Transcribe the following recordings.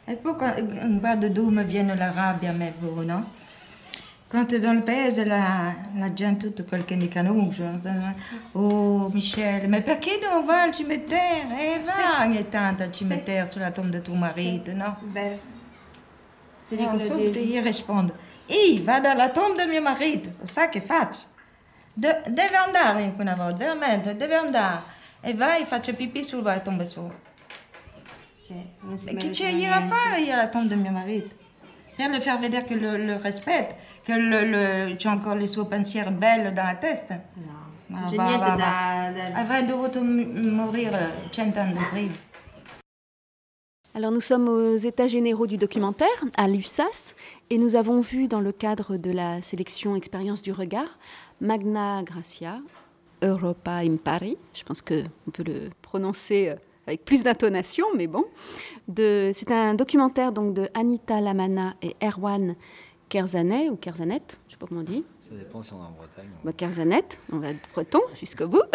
E poi guarda dove viene la rabbia a me, no? Quando dans le paese la gente tutto quel che ne conosce, oh Michel, ma perché non va al cimitero? Va ogni tanto al cimitero sulla tomba di tuo marito, no? Vero. Ti No, dicono subito io rispondo, io vado alla tomba di mio marito, sa che faccio? Deve andare una volta, veramente, deve andare. E vai e faccio pipì sulla tomba sua. Sì, non si E che c'è meritano io a niente. fare io alla tomba di mio marito? Per le far vedere che le rispetto, che c'è ancora il suo pensiero bello nella testa. No, Ma non c'è va, niente va, da... Avrei dovuto morire 100 anni prima. Alors nous sommes aux États généraux du documentaire, à l'USAS, et nous avons vu dans le cadre de la sélection Expérience du regard, Magna Gracia, Europa Impari, je pense qu'on peut le prononcer avec plus d'intonation, mais bon. C'est un documentaire donc de Anita Lamana et Erwan Kerzanet, ou Kerzanet, je ne sais pas comment on dit. Ça dépend si on est en Bretagne. Kerzanet, on va être breton jusqu'au bout.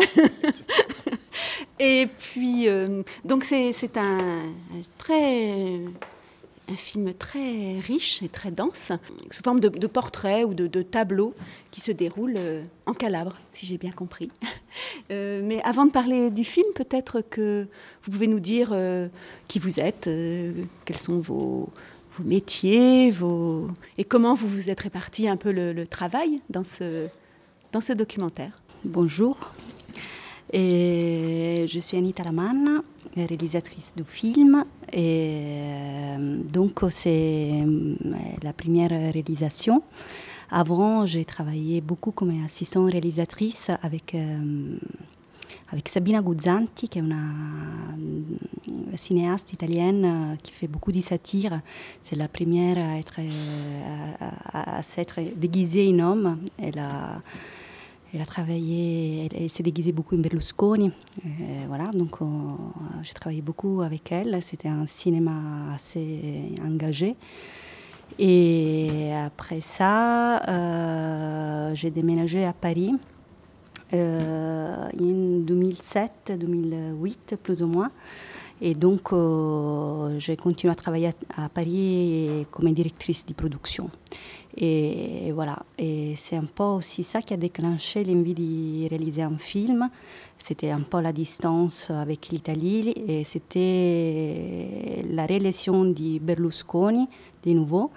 Et puis, donc c'est un film très riche et très dense, sous forme de portraits ou de tableaux qui se déroulent en Calabre, si j'ai bien compris. Mais avant de parler du film, peut-être que vous pouvez nous dire qui vous êtes, quels sont vos métiers, et comment vous vous êtes répartis un peu le travail dans ce documentaire. Bonjour, et je suis Anita Lamanna, réalisatrice du film. Et donc c'est la première réalisation. Avant, j'ai travaillé beaucoup comme assistante réalisatrice avec Sabina Guzzanti, qui est une cinéaste italienne qui fait beaucoup de satire. C'est la première à s'être déguisée en homme. Elle a travaillé, elle s'est déguisée beaucoup en Berlusconi. Voilà, donc j'ai travaillé beaucoup avec elle. C'était un cinéma assez engagé. Et après ça, j'ai déménagé à Paris en 2007-2008, plus ou moins. Et donc, j'ai continué à travailler à Paris comme directrice de production. Et voilà, et c'est un peu aussi ça qui a déclenché l'envie de réaliser un film. C'était un peu la distance avec l'Italie et c'était la réélection de Berlusconi, de nouveau,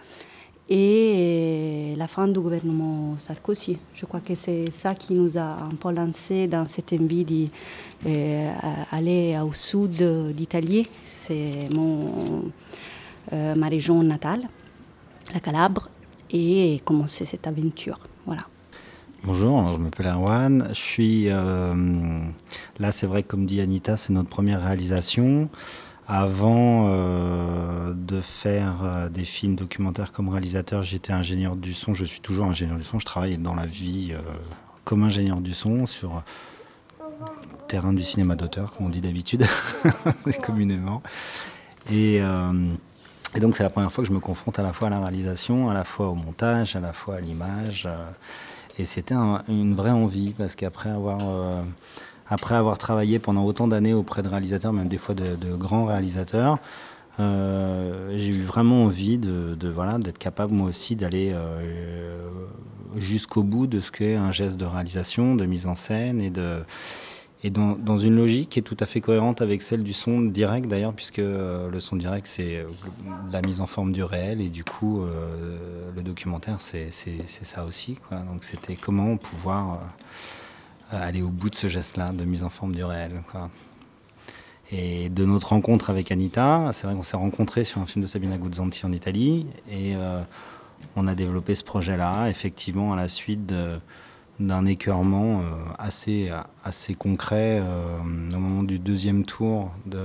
et la fin du gouvernement Sarkozy. Je crois que c'est ça qui nous a un peu lancé dans cette envie d'aller au sud d'Italie. C'est ma région natale, la Calabre, et commencer cette aventure. Voilà. Bonjour, je m'appelle Erwan. Je suis là, c'est vrai, comme dit Anita, c'est notre première réalisation. Avant de faire des films documentaires comme réalisateur, j'étais ingénieur du son. Je suis toujours ingénieur du son. Je travaille dans la vie comme ingénieur du son sur le terrain du cinéma d'auteur, comme on dit d'habitude, communément. Et donc c'est la première fois que je me confronte à la fois à la réalisation, à la fois au montage, à la fois à l'image. Et c'était une vraie envie, parce qu'après avoir travaillé pendant autant d'années auprès de réalisateurs, même des fois de grands réalisateurs, j'ai eu vraiment envie d'être capable moi aussi d'aller jusqu'au bout de ce qu'est un geste de réalisation, de mise en scène et dans une logique qui est tout à fait cohérente avec celle du son direct d'ailleurs, puisque le son direct c'est la mise en forme du réel, et du coup le documentaire c'est ça aussi, quoi. Donc c'était comment pouvoir aller au bout de ce geste-là de mise en forme du réel, quoi. Et de notre rencontre avec Anita, c'est vrai qu'on s'est rencontrés sur un film de Sabina Guzzanti en Italie, et on a développé ce projet-là effectivement à la suite d'un écœurement assez concret au moment du deuxième tour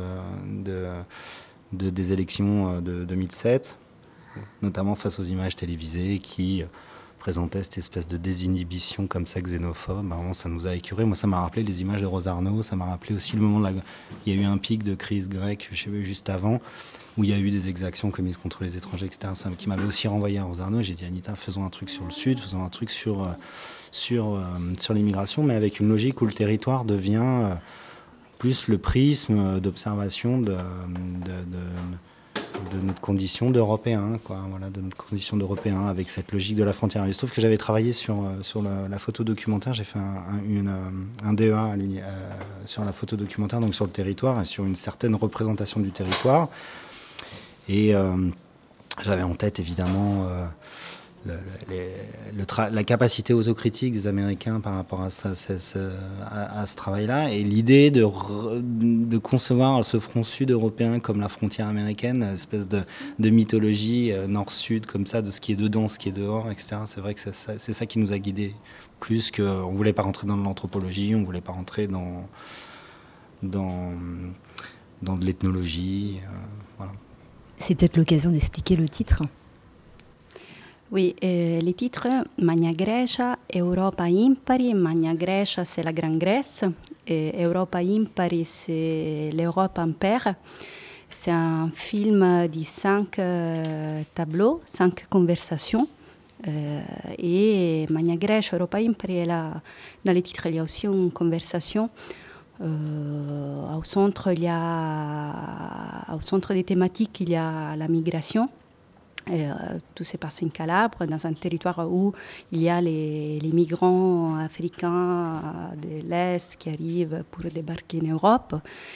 des élections de 2007, notamment face aux images télévisées qui présentaient cette espèce de désinhibition comme ça xénophobe. Vraiment, ça nous a écœurés. Moi, ça m'a rappelé les images de Rosarno, ça m'a rappelé aussi le moment il y a eu un pic de crise grecque, je sais pas, juste avant, où il y a eu des exactions commises contre les étrangers, etc. Ça, qui m'avait aussi renvoyé à Rosarno. J'ai dit, Anita, faisons un truc sur le Sud, faisons un truc sur l'immigration, mais avec une logique où le territoire devient plus le prisme d'observation de notre condition d'Européen, quoi, voilà, de notre condition d'Européen avec cette logique de la frontière. Il se trouve que j'avais travaillé sur la photo documentaire, j'ai fait un DEA sur la photo documentaire, donc sur le territoire et sur une certaine représentation du territoire. Et j'avais en tête évidemment la capacité autocritique des Américains par rapport à ce travail-là, et l'idée de concevoir ce front sud européen comme la frontière américaine, une espèce de mythologie nord-sud comme ça, de ce qui est dedans, ce qui est dehors, etc. C'est vrai que c'est ça qui nous a guidés, plus qu'on ne voulait pas rentrer dans l'anthropologie, on ne voulait pas rentrer dans de l'ethnologie. Voilà. C'est peut-être l'occasion d'expliquer le titre. Oui, les titres Magna Grecia, Europa Impari. Magna Grecia, c'est la Grande Grèce, et Europa Impari, c'est l'Europe Impère. C'est un film de 5 tableaux, 5 conversations. Et Magna Grecia, Europa Impari, dans les titres, il y a aussi une conversation. Au centre des thématiques, il y a la migration. Tout se passe en Calabre, dans un territoire où il y a les migrants africains de l'Est qui arrivent pour débarquer en Europe.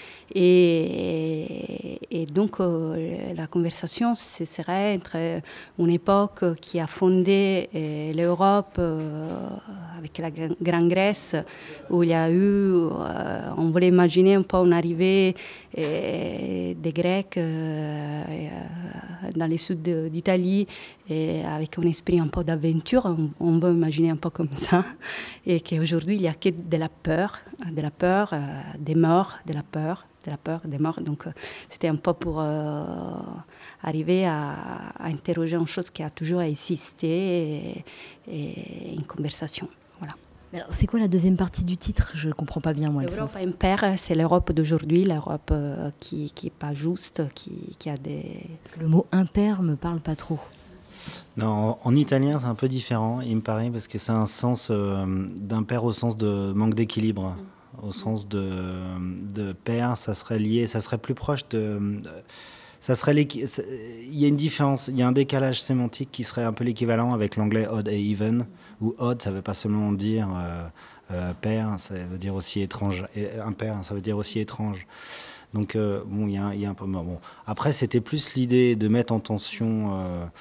Et donc, la conversation, ce serait entre une époque qui a fondé l'Europe avec la Grande Grèce, où il y a eu, on voulait imaginer un peu une arrivée des Grecs dans le sud d'Italie, et avec un esprit un peu d'aventure, on veut imaginer un peu comme ça, et qu'aujourd'hui, il n'y a que de la peur, des morts, de la peur, des morts. Donc, c'était un peu pour arriver à interroger une chose qui a toujours existé et une conversation. Voilà. Alors, c'est quoi la deuxième partie du titre? Je ne comprends pas bien, moi, le sens. L'Europe impère, c'est l'Europe d'aujourd'hui, l'Europe qui n'est pas juste, qui a des... Parce que le mot impair ne me parle pas trop. Non, en italien, c'est un peu différent, il me paraît, parce que c'est un sens d'impair au sens de manque d'équilibre. Au sens de pair, ça serait lié, ça serait plus proche ça serait il y a une différence, il y a un décalage sémantique qui serait un peu l'équivalent avec l'anglais odd et even, où odd, ça veut pas seulement dire pair, ça veut dire aussi étrange, et impair, ça veut dire aussi étrange. Donc, bon, il y a un peu... Bon. Après, c'était plus l'idée de mettre en tension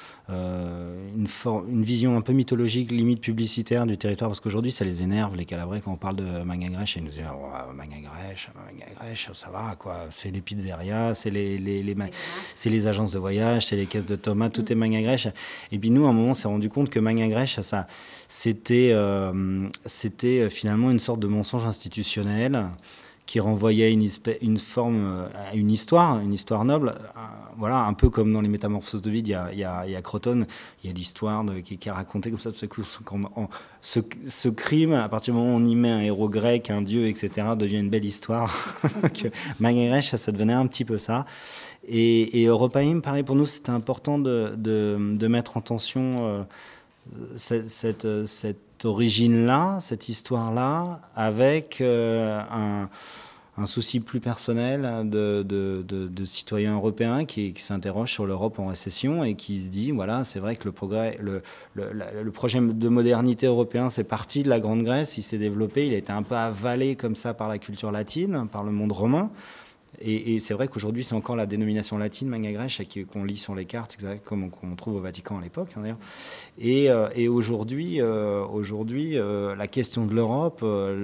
une vision un peu mythologique, limite publicitaire du territoire, parce qu'aujourd'hui, ça les énerve, les Calabrais, quand on parle de Magna Grecia. Ils nous disent oh, Magna Grecia, ça va, quoi. C'est les pizzerias, c'est c'est les agences de voyage, c'est les caisses de tomates, tout est Magna Grecia. Et puis nous, à un moment, on s'est rendu compte que Magna Grecia, c'était finalement une sorte de mensonge institutionnel qui renvoyait une forme à une histoire noble. Voilà, un peu comme dans les Métamorphoses d'Ovide, il y a Crotone, il y a l'histoire qui est racontée comme ça, tout à coup, ce crime, à partir du moment où on y met un héros grec, un dieu, etc., devient une belle histoire. Magna Grecia, ça devenait un petit peu ça. Et Europaim, pareil, pour nous, c'était important de mettre en tension cette origine-là, cette histoire-là, avec un souci plus personnel de citoyens européens qui s'interrogent sur l'Europe en récession et qui se dit, voilà, c'est vrai que le progrès, le projet de modernité européen, c'est parti de la Grande Grèce, il s'est développé, il a été un peu avalé comme ça par la culture latine, par le monde romain. Et c'est vrai qu'aujourd'hui, c'est encore la dénomination latine, Magna Grecia, qu'on lit sur les cartes, comme on trouve au Vatican à l'époque, hein, d'ailleurs. Et aujourd'hui, la question de l'Europe,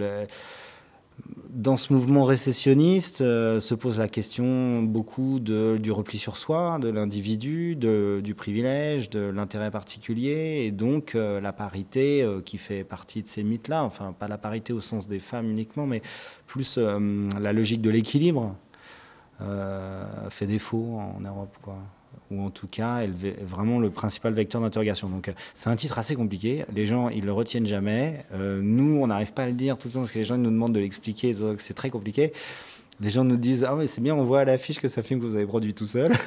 dans ce mouvement récessionniste, se pose la question beaucoup du repli sur soi, de l'individu, du privilège, de l'intérêt particulier, et donc la parité qui fait partie de ces mythes-là, enfin pas la parité au sens des femmes uniquement, mais plus la logique de l'équilibre. Fait défaut en Europe, quoi. Ou en tout cas, elle est vraiment le principal vecteur d'interrogation. Donc, c'est un titre assez compliqué. Les gens, ils le retiennent jamais. Nous, on n'arrive pas à le dire tout le temps parce que les gens nous demandent de l'expliquer. Donc, c'est très compliqué. Les gens nous disent ah oui, c'est bien, on voit à l'affiche que c'est un film que vous avez produit tout seul.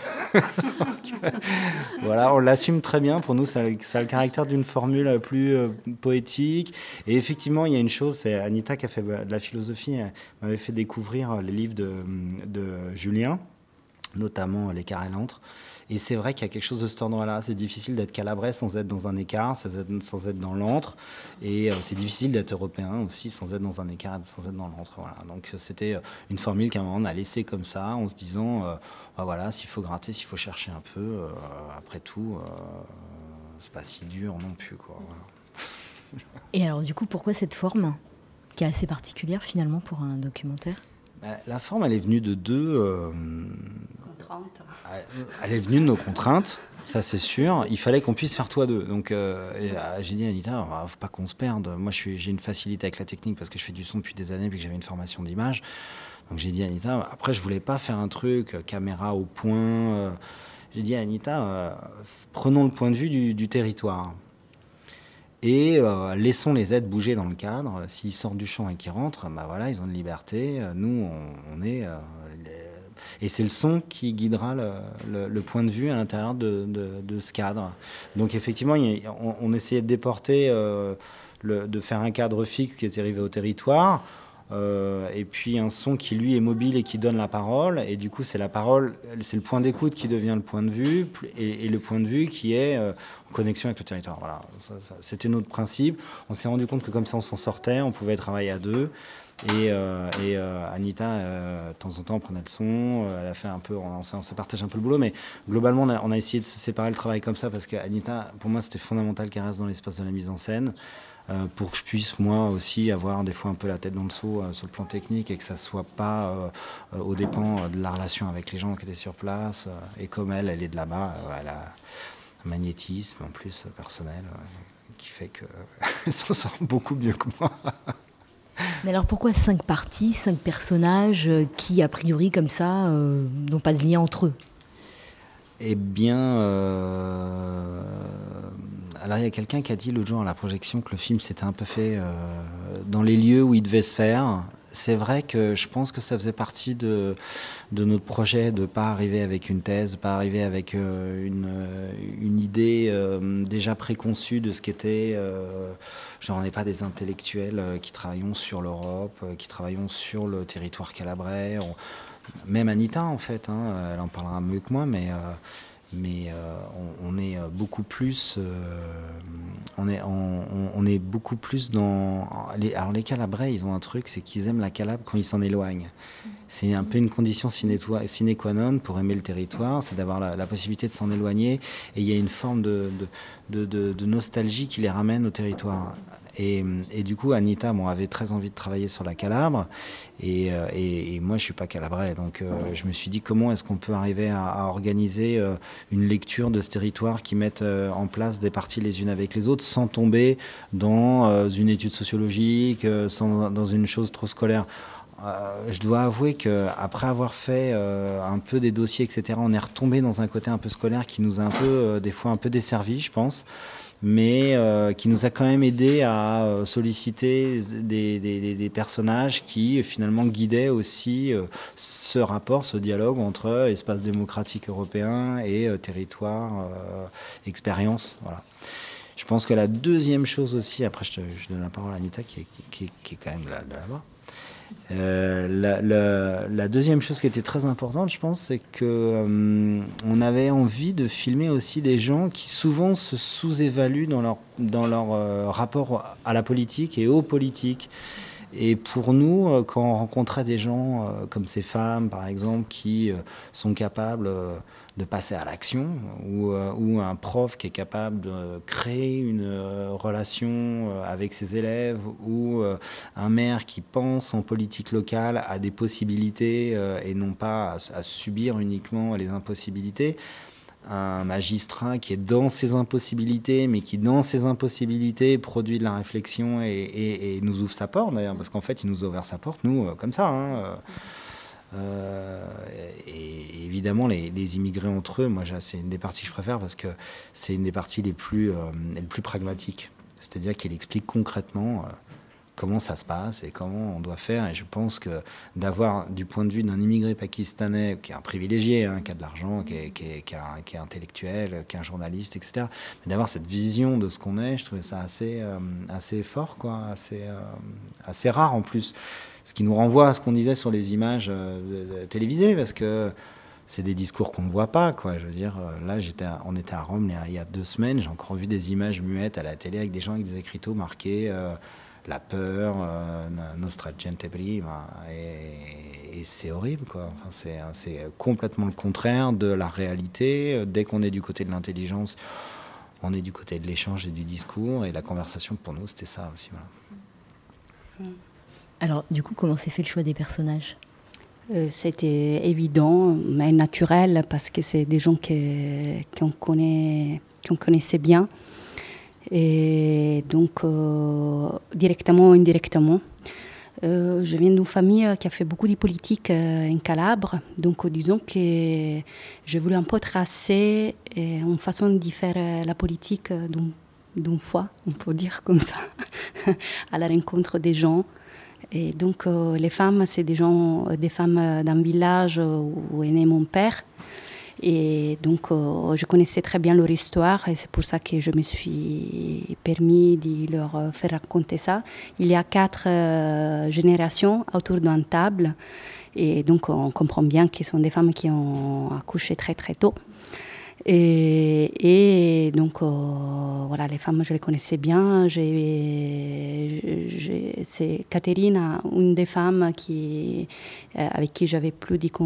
Voilà, on l'assume très bien. Pour nous, ça a le caractère d'une formule plus poétique. Et effectivement, il y a une chose, c'est Anita qui a fait de la philosophie, elle m'avait fait découvrir les livres de Julien, notamment Les Carrés Lentres. Et c'est vrai qu'il y a quelque chose de cet ordre-là. C'est difficile d'être calabrais sans être dans un écart, sans être dans l'antre. Et c'est difficile d'être européen aussi sans être dans un écart, sans être dans l'antre. Voilà. Donc c'était une formule qu'à un moment on a laissée comme ça, en se disant, voilà, s'il faut gratter, s'il faut chercher un peu, après tout, c'est pas si dur non plus, quoi. Voilà. Et alors du coup, pourquoi cette forme qui est assez particulière finalement pour un documentaire ? La forme, elle est venue de deux... Contrainte. Elle est venue de nos contraintes, ça c'est sûr. Il fallait qu'on puisse faire tout à deux. Donc j'ai dit à Anita, il ne faut pas qu'on se perde. Moi j'ai une facilité avec la technique parce que je fais du son depuis des années, puis que j'avais une formation d'image. Donc j'ai dit à Anita, après je ne voulais pas faire un truc, caméra au point. J'ai dit à Anita, prenons le point de vue du territoire. Et laissons les aides bouger dans le cadre. S'ils sortent du champ et qu'ils rentrent, voilà, ils ont de liberté. Nous, on est... Et c'est le son qui guidera le point de vue à l'intérieur de ce cadre. Donc effectivement, on essayait de déporter, de faire un cadre fixe qui était arrivé au territoire, et puis un son qui lui est mobile et qui donne la parole. Et du coup, c'est la parole, c'est le point d'écoute qui devient le point de vue, et le point de vue qui est en connexion avec le territoire. Voilà, c'était notre principe. On s'est rendu compte que comme ça, on s'en sortait, on pouvait travailler à deux. Et Anita, de temps en temps, prenait le son. Elle a fait un peu, on s'est partagé un peu le boulot, mais globalement, on a essayé de se séparer le travail comme ça parce qu'Anita, pour moi, c'était fondamental qu'elle reste dans l'espace de la mise en scène pour que je puisse, moi aussi, avoir des fois un peu la tête dans le seau sur le plan technique et que ça ne soit pas aux dépens de la relation avec les gens qui étaient sur place. Et comme elle est de là-bas, elle a un magnétisme en plus personnel qui fait qu'elle s'en sort beaucoup mieux que moi. Mais alors pourquoi 5 parties, 5 personnages qui, a priori, comme ça, n'ont pas de lien entre eux ? Eh bien, alors il y a quelqu'un qui a dit l'autre jour à la projection que le film s'était un peu fait dans les lieux où il devait se faire. C'est vrai que je pense que ça faisait partie de notre projet de ne pas arriver avec une thèse, pas arriver avec une idée déjà préconçue de ce qu'était... genre on n'est pas des intellectuels qui travaillons sur l'Europe, qui travaillons sur le territoire calabrais. Même Anita en fait, elle en parlera mieux que moi, mais on est beaucoup plus... on est beaucoup plus dans... Alors les Calabrais, ils ont un truc, c'est qu'ils aiment la Calabre quand ils s'en éloignent. C'est un peu une condition sine qua non pour aimer le territoire, c'est d'avoir la possibilité de s'en éloigner. Et il y a une forme de nostalgie qui les ramène au territoire. Et du coup, Anita avait très envie de travailler sur la Calabre. Et moi, je ne suis pas calabrais. Donc, je me suis dit, comment est-ce qu'on peut arriver à organiser une lecture de ce territoire qui mette en place des parties les unes avec les autres sans tomber dans une étude sociologique, dans une chose trop scolaire. Je dois avouer qu'après avoir fait un peu des dossiers, etc., on est retombé dans un côté un peu scolaire qui nous a un peu, des fois un peu desservi, je pense, mais qui nous a quand même aidé à solliciter des personnages qui finalement guidaient aussi ce rapport, ce dialogue entre espace démocratique européen et territoire, expérience. Voilà. Je pense que la deuxième chose aussi, après je donne la parole à Anita qui est quand même là-bas. La deuxième chose qui était très importante, je pense, c'est que on avait envie de filmer aussi des gens qui souvent se sous-évaluent dans leur rapport à la politique et aux politiques. Et pour nous, quand on rencontrait des gens comme ces femmes, par exemple, qui sont capables de passer à l'action, ou un prof qui est capable de créer une relation avec ses élèves, ou un maire qui pense en politique locale à des possibilités et non pas à subir uniquement les impossibilités, un magistrat qui est dans ses impossibilités, mais qui dans ses impossibilités produit de la réflexion et nous ouvre sa porte d'ailleurs, parce qu'en fait il nous a ouvert sa porte, nous, comme ça. Et évidemment les immigrés entre eux, moi c'est une des parties que je préfère parce que c'est une des parties les plus pragmatiques, c'est-à-dire qu'elle explique concrètement comment ça se passe et comment on doit faire. Et je pense que d'avoir, du point de vue d'un immigré pakistanais, qui est un privilégié, qui a de l'argent, qui est intellectuel, qui est un journaliste, etc., mais d'avoir cette vision de ce qu'on est, je trouvais ça assez fort, quoi, assez rare en plus. Ce qui nous renvoie à ce qu'on disait sur les images télévisées, parce que c'est des discours qu'on ne voit pas, quoi. Je veux dire, là, on était à Rome il y a 2 semaines, j'ai encore vu des images muettes à la télé avec des gens avec des écriteaux marqués la peur, nostra gente prima, et c'est horrible, quoi. Enfin, c'est complètement le contraire de la réalité. Dès qu'on est du côté de l'intelligence, on est du côté de l'échange et du discours, et la conversation, pour nous, c'était ça aussi, voilà. Alors, du coup, comment s'est fait le choix des personnages ? C'était évident, mais naturel, parce que c'est des gens qu'on connaissait bien. Et donc, directement ou indirectement. Je viens d'une famille qui a fait beaucoup de politique en Calabre. Donc, disons que j'ai voulu un peu tracer une façon de faire la politique d'une fois, on peut dire comme ça, à la rencontre des gens. Et donc, les femmes, c'est des femmes d'un village où est né mon père. Et donc, je connaissais très bien leur histoire et c'est pour ça que je me suis permis de leur faire raconter ça. Il y a 4 générations autour d'une table et donc on comprend bien que ce sont des femmes qui ont accouché très très tôt. Et donc, voilà, les femmes, je les connaissais bien. C'est Catherine, une des femmes avec qui j'avais plus de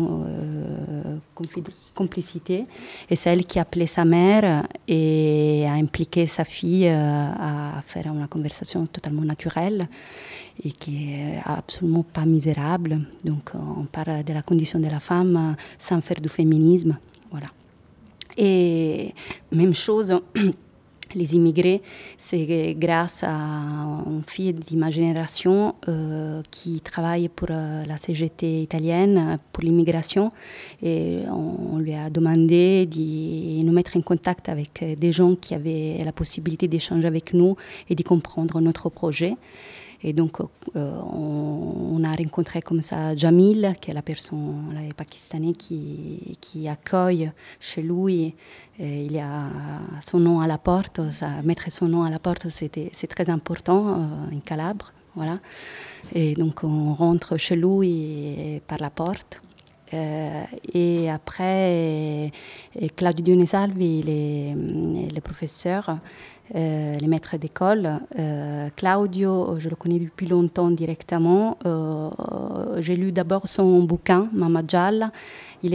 complicité. Et c'est elle qui a appelé sa mère et a impliqué sa fille à faire une conversation totalement naturelle et qui est absolument pas misérable. Donc, on parle de la condition de la femme sans faire du féminisme. Voilà. Et même chose, les immigrés, c'est grâce à une fille de ma génération qui travaille pour la CGT italienne pour l'immigration. Et on lui a demandé de nous mettre en contact avec des gens qui avaient la possibilité d'échanger avec nous et de comprendre notre projet. Et donc, on a rencontré comme ça Jamil, qui est la personne pakistanais qui accueille chez lui. Et il y a son nom à la porte. Mettre son nom à la porte, c'est très important en Calabre. Voilà. Et donc, on rentre chez lui par la porte. Et après, Claudio Dionesalvi, le professeur, les maîtres d'école. Claudio, je le connais depuis longtemps directement. J'ai lu d'abord son bouquin, Mama Gialla. Il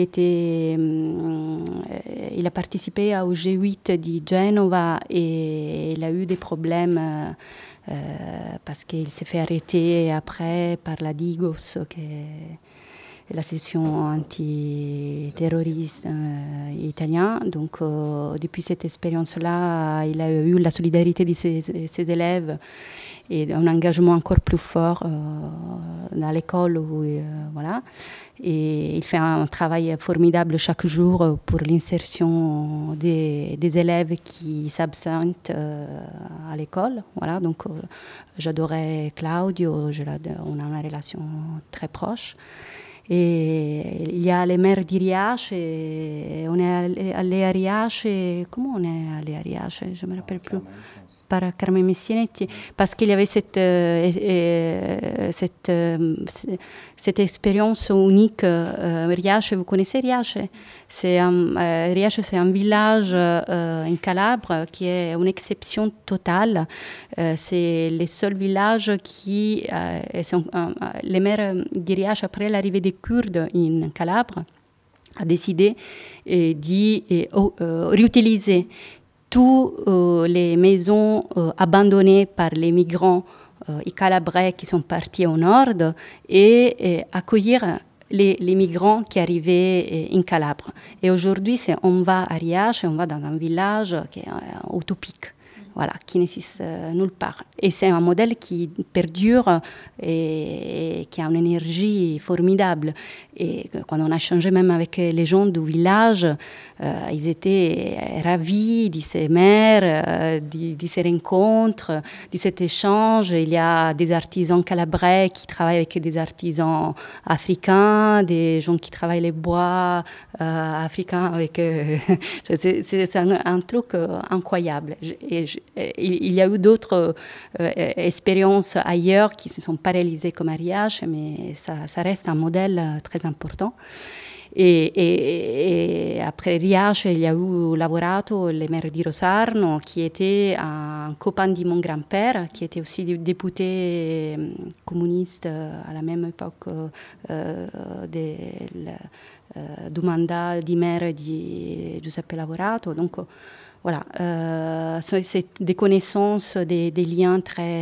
a participé au G8 de Genova et il a eu des problèmes parce qu'il s'est fait arrêter après par la Digos, qui est la section antiterroriste italien. Donc, depuis cette expérience-là, il a eu la solidarité de ses élèves et un engagement encore plus fort dans l'école. Voilà. Et il fait un travail formidable chaque jour pour l'insertion des élèves qui s'absentent à l'école. Voilà. Donc, j'adorais Claudio, on a une relation très proche. Et il y a les mères d'Iriace, on est allé à Riace, comment on est allé à Riace, je ne me rappelle plus, par Carmen Messienetti, parce qu'il y avait cette expérience unique. Riace, vous connaissez Riace? Riace, c'est un village en Calabre qui est une exception totale. C'est le seul village qui... les maires de Riace, après l'arrivée des Kurdes en Calabre, a décidé de réutiliser toutes les maisons abandonnées par les migrants calabrais qui sont partis au nord et accueillir les migrants qui arrivaient en Calabre. Et aujourd'hui, on va à Riace, on va dans un village qui est utopique. Voilà, qui n'existe nulle part. Et c'est un modèle qui perdure et qui a une énergie formidable. Et quand on a changé même avec les gens du village, ils étaient ravis de ces mères, de ces rencontres, de cet échange. Il y a des artisans calabrais qui travaillent avec des artisans africains, des gens qui travaillent les bois africains. Avec, c'est un truc incroyable. Il y a eu d'autres expériences ailleurs qui ne se sont pas réalisées comme à Riace, mais ça reste un modèle très important. Et après Riace, il y a eu lavorato le maire di Rosarno, qui était un copain de mon grand-père, qui était aussi député communiste à la même époque du mandat di maire di Giuseppe Lavorato. Donc voilà, c'est des connaissances, des liens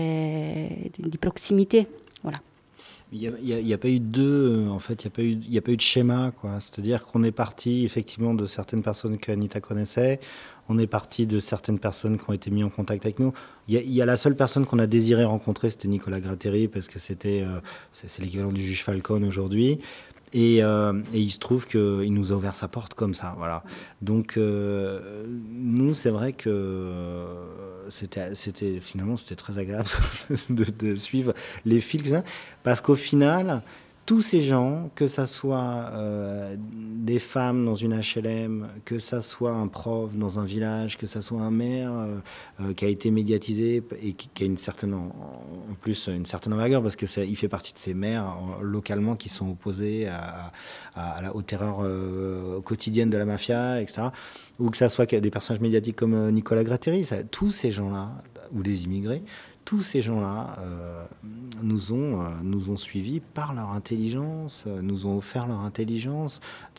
de proximité. Voilà. Il n'y a pas eu en fait, il n'y a pas eu de schéma, quoi. C'est-à-dire qu'on est parti effectivement de certaines personnes que Anita connaissait, on est parti de certaines personnes qui ont été mises en contact avec nous. Il y a la seule personne qu'on a désiré rencontrer, c'était Nicolas Gratteri, parce que c'est l'équivalent du juge Falcone aujourd'hui. Et il se trouve qu'il nous a ouvert sa porte comme ça, voilà. Donc nous, c'est vrai que finalement c'était très agréable de suivre les fils, parce qu'au final, tous ces gens, que ça soit des femmes dans une HLM, que ça soit un prof dans un village, que ça soit un maire qui a été médiatisé et qui a une certaine envergure, parce que il fait partie de ces maires localement qui sont opposés aux terreurs quotidiennes de la mafia, etc. Ou que ça soit des personnages médiatiques comme Nicolas Gratteri, tous ces gens-là, ou des immigrés, tous ces gens-là nous ont suivis par leur intelligence, nous ont offert leur intelligence,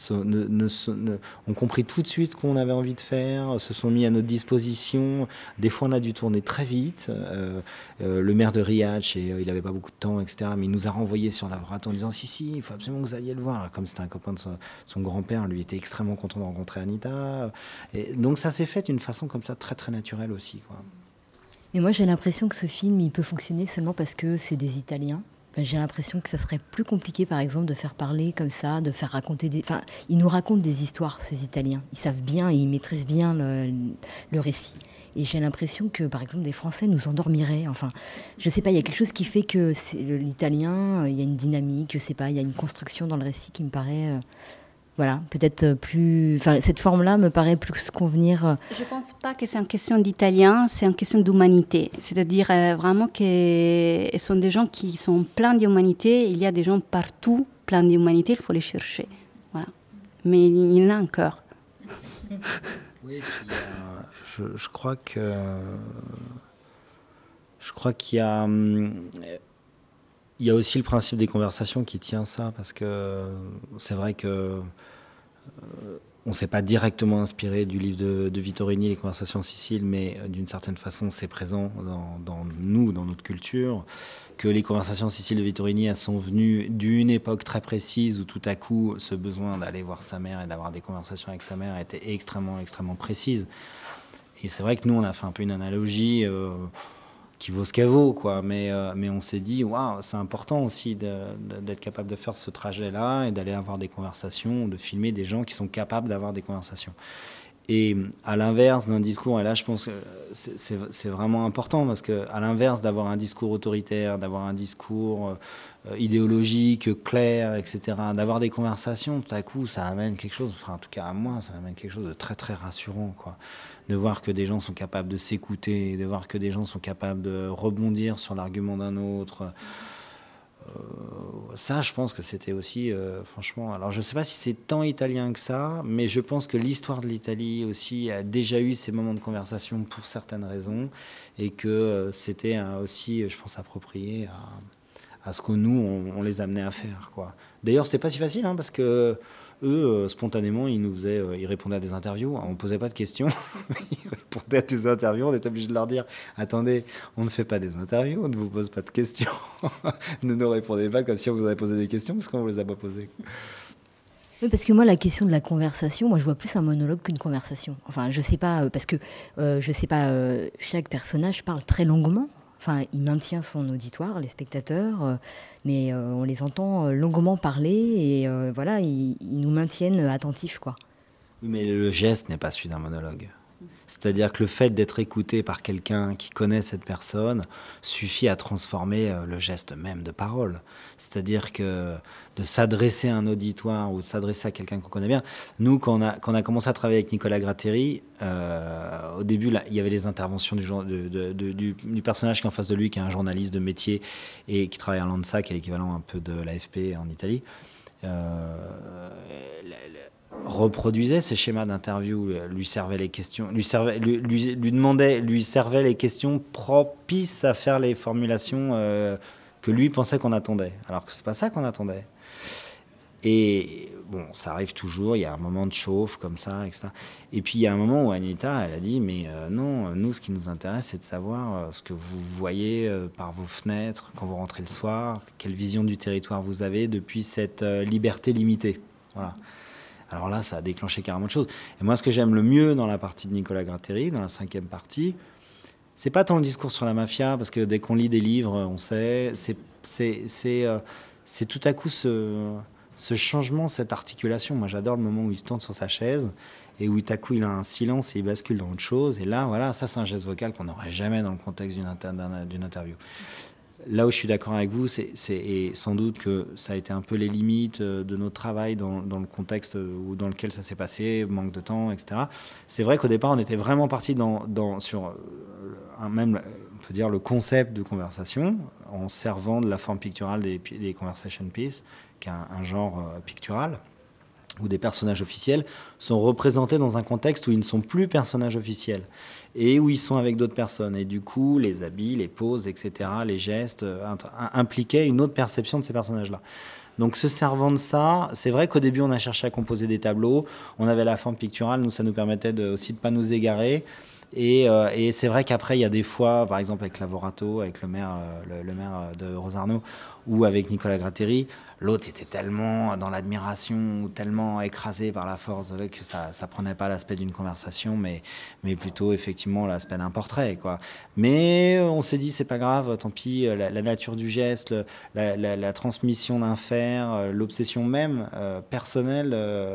ont compris tout de suite ce qu'on avait envie de faire, se sont mis à notre disposition. Des fois, on a dû tourner très vite. Le maire de Riace, il n'avait pas beaucoup de temps, etc. Mais il nous a renvoyés sur Lavorato en disant si, il faut absolument que vous alliez le voir. Comme c'était un copain de son grand-père, lui était extrêmement content de rencontrer Anita. Et donc ça s'est fait d'une façon comme ça très très naturelle aussi, quoi. Mais moi, j'ai l'impression que ce film, il peut fonctionner seulement parce que c'est des Italiens. Enfin, j'ai l'impression que ça serait plus compliqué, par exemple, de faire parler comme ça, de faire raconter des... Enfin, ils nous racontent des histoires, ces Italiens. Ils savent bien et ils maîtrisent bien le récit. Et j'ai l'impression que, par exemple, des Français nous endormiraient. Enfin, je sais pas, il y a quelque chose qui fait que l'italien, il y a une dynamique, je sais pas, il y a une construction dans le récit qui me paraît... Voilà, peut-être plus... Enfin, cette forme-là me paraît plus convenir. Je ne pense pas que c'est une question d'italien, c'est une question d'humanité. C'est-à-dire vraiment que ce sont des gens qui sont pleins d'humanité. Il y a des gens partout pleins d'humanité, il faut les chercher. Voilà. Mais il y en a encore. Oui, je crois qu'il y a... Il y a aussi le principe des conversations qui tient ça, parce que c'est vrai que on ne s'est pas directement inspiré du livre de Vittorini, Les Conversations en Sicile, mais d'une certaine façon, c'est présent dans notre culture, que les Conversations en Sicile de Vittorini, elles sont venues d'une époque très précise où tout à coup, ce besoin d'aller voir sa mère et d'avoir des conversations avec sa mère était extrêmement, extrêmement précise. Et c'est vrai que nous, on a fait un peu une analogie... qui vaut ce qu'elle vaut, quoi. Mais on s'est dit, waouh, c'est important aussi d'être capable de faire ce trajet-là et d'aller avoir des conversations, de filmer des gens qui sont capables d'avoir des conversations. Et à l'inverse d'un discours, et là je pense que c'est vraiment important, parce qu'à l'inverse d'avoir un discours autoritaire, d'avoir un discours idéologique, clair, etc., d'avoir des conversations, tout à coup ça amène quelque chose, enfin en tout cas à moi, ça amène quelque chose de très très rassurant, quoi. De voir que des gens sont capables de s'écouter, de voir que des gens sont capables de rebondir sur l'argument d'un autre. Ça, je pense que c'était aussi, franchement... Alors, je ne sais pas si c'est tant italien que ça, mais je pense que l'histoire de l'Italie aussi a déjà eu ces moments de conversation pour certaines raisons, et que c'était aussi, je pense, approprié à ce que nous, on les amenait à faire, quoi. D'ailleurs, c'était pas si facile, parce que eux, spontanément, ils répondaient à des interviews. On ne posait pas de questions. Ils répondaient à des interviews. On était obligé de leur dire, attendez, on ne fait pas des interviews, on ne vous pose pas de questions. Ne nous répondez pas comme si on vous avait posé des questions, parce qu'on ne vous les a pas posées. Oui, parce que moi, la question de la conversation, moi, je vois plus un monologue qu'une conversation. Enfin, je sais pas, parce que, je sais pas, chaque personnage parle très longuement. Enfin, il maintient son auditoire, les spectateurs, mais on les entend longuement parler et voilà, ils nous maintiennent attentifs, quoi. Oui, mais le geste n'est pas celui d'un monologue. C'est-à-dire que le fait d'être écouté par quelqu'un qui connaît cette personne suffit à transformer le geste même de parole. C'est-à-dire que de s'adresser à un auditoire ou de s'adresser à quelqu'un qu'on connaît bien. Nous, quand on a commencé à travailler avec Nicolas Gratteri, au début, là, il y avait les interventions du personnage qui est en face de lui, qui est un journaliste de métier et qui travaille à l'ANSA, qui est l'équivalent un peu de l'AFP en Italie. reproduisait ces schémas d'interview, lui servait les questions, lui servait les questions propices à faire les formulations que lui pensait qu'on attendait, alors que c'est pas ça qu'on attendait. Et bon, ça arrive toujours, il y a un moment de chauffe comme ça, etc. Et puis il y a un moment où Anita, elle a dit, mais non, nous, ce qui nous intéresse, c'est de savoir ce que vous voyez par vos fenêtres quand vous rentrez le soir, quelle vision du territoire vous avez depuis cette liberté limitée. Voilà. Alors là, ça a déclenché carrément de choses. Et moi, ce que j'aime le mieux dans la partie de Nicolas Gratteri, dans la 5e partie, c'est pas tant le discours sur la mafia, parce que dès qu'on lit des livres, on sait, c'est tout à coup ce changement, cette articulation. Moi, j'adore le moment où il se tourne sur sa chaise et où tout à coup, il a un silence et il bascule dans autre chose. Et là, voilà, ça, c'est un geste vocal qu'on n'aurait jamais dans le contexte d'une interview. Là où je suis d'accord avec vous, et sans doute que ça a été un peu les limites de notre travail dans le contexte dans lequel ça s'est passé, manque de temps, etc. C'est vrai qu'au départ, on était vraiment parti sur même, on peut dire, le concept de conversation, en servant de la forme picturale des conversation pieces, qui est un genre pictural, où des personnages officiels sont représentés dans un contexte où ils ne sont plus personnages officiels et où ils sont avec d'autres personnes. Et du coup, les habits, les poses, etc., les gestes impliquaient une autre perception de ces personnages-là. Donc, se servant de ça, c'est vrai qu'au début, on a cherché à composer des tableaux. On avait la forme picturale, nous, ça nous permettait aussi de ne pas nous égarer. Et c'est vrai qu'après, il y a des fois, par exemple avec Lavorato, avec le maire de Rosarno, ou avec Nicolas Gratteri, l'autre était tellement dans l'admiration, tellement écrasé par la force que ça prenait pas l'aspect d'une conversation, mais plutôt effectivement l'aspect d'un portrait, quoi. Mais on s'est dit, c'est pas grave, tant pis, la nature du geste, la transmission d'un faire, l'obsession même personnelle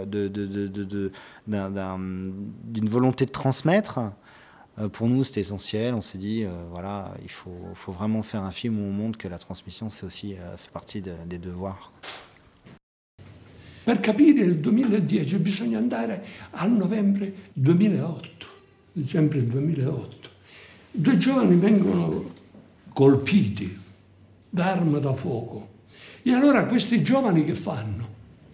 d'une volonté de transmettre. Pour nous, c'était essentiel. On s'est dit, voilà, il faut vraiment faire un film où on montre que la transmission, c'est aussi fait partie des devoirs. Per capire il 2010 bisogna andare al novembre 2008, dicembre 2008. 2 giovani vengono colpiti da arma da fuoco. E allora questi giovani che fanno?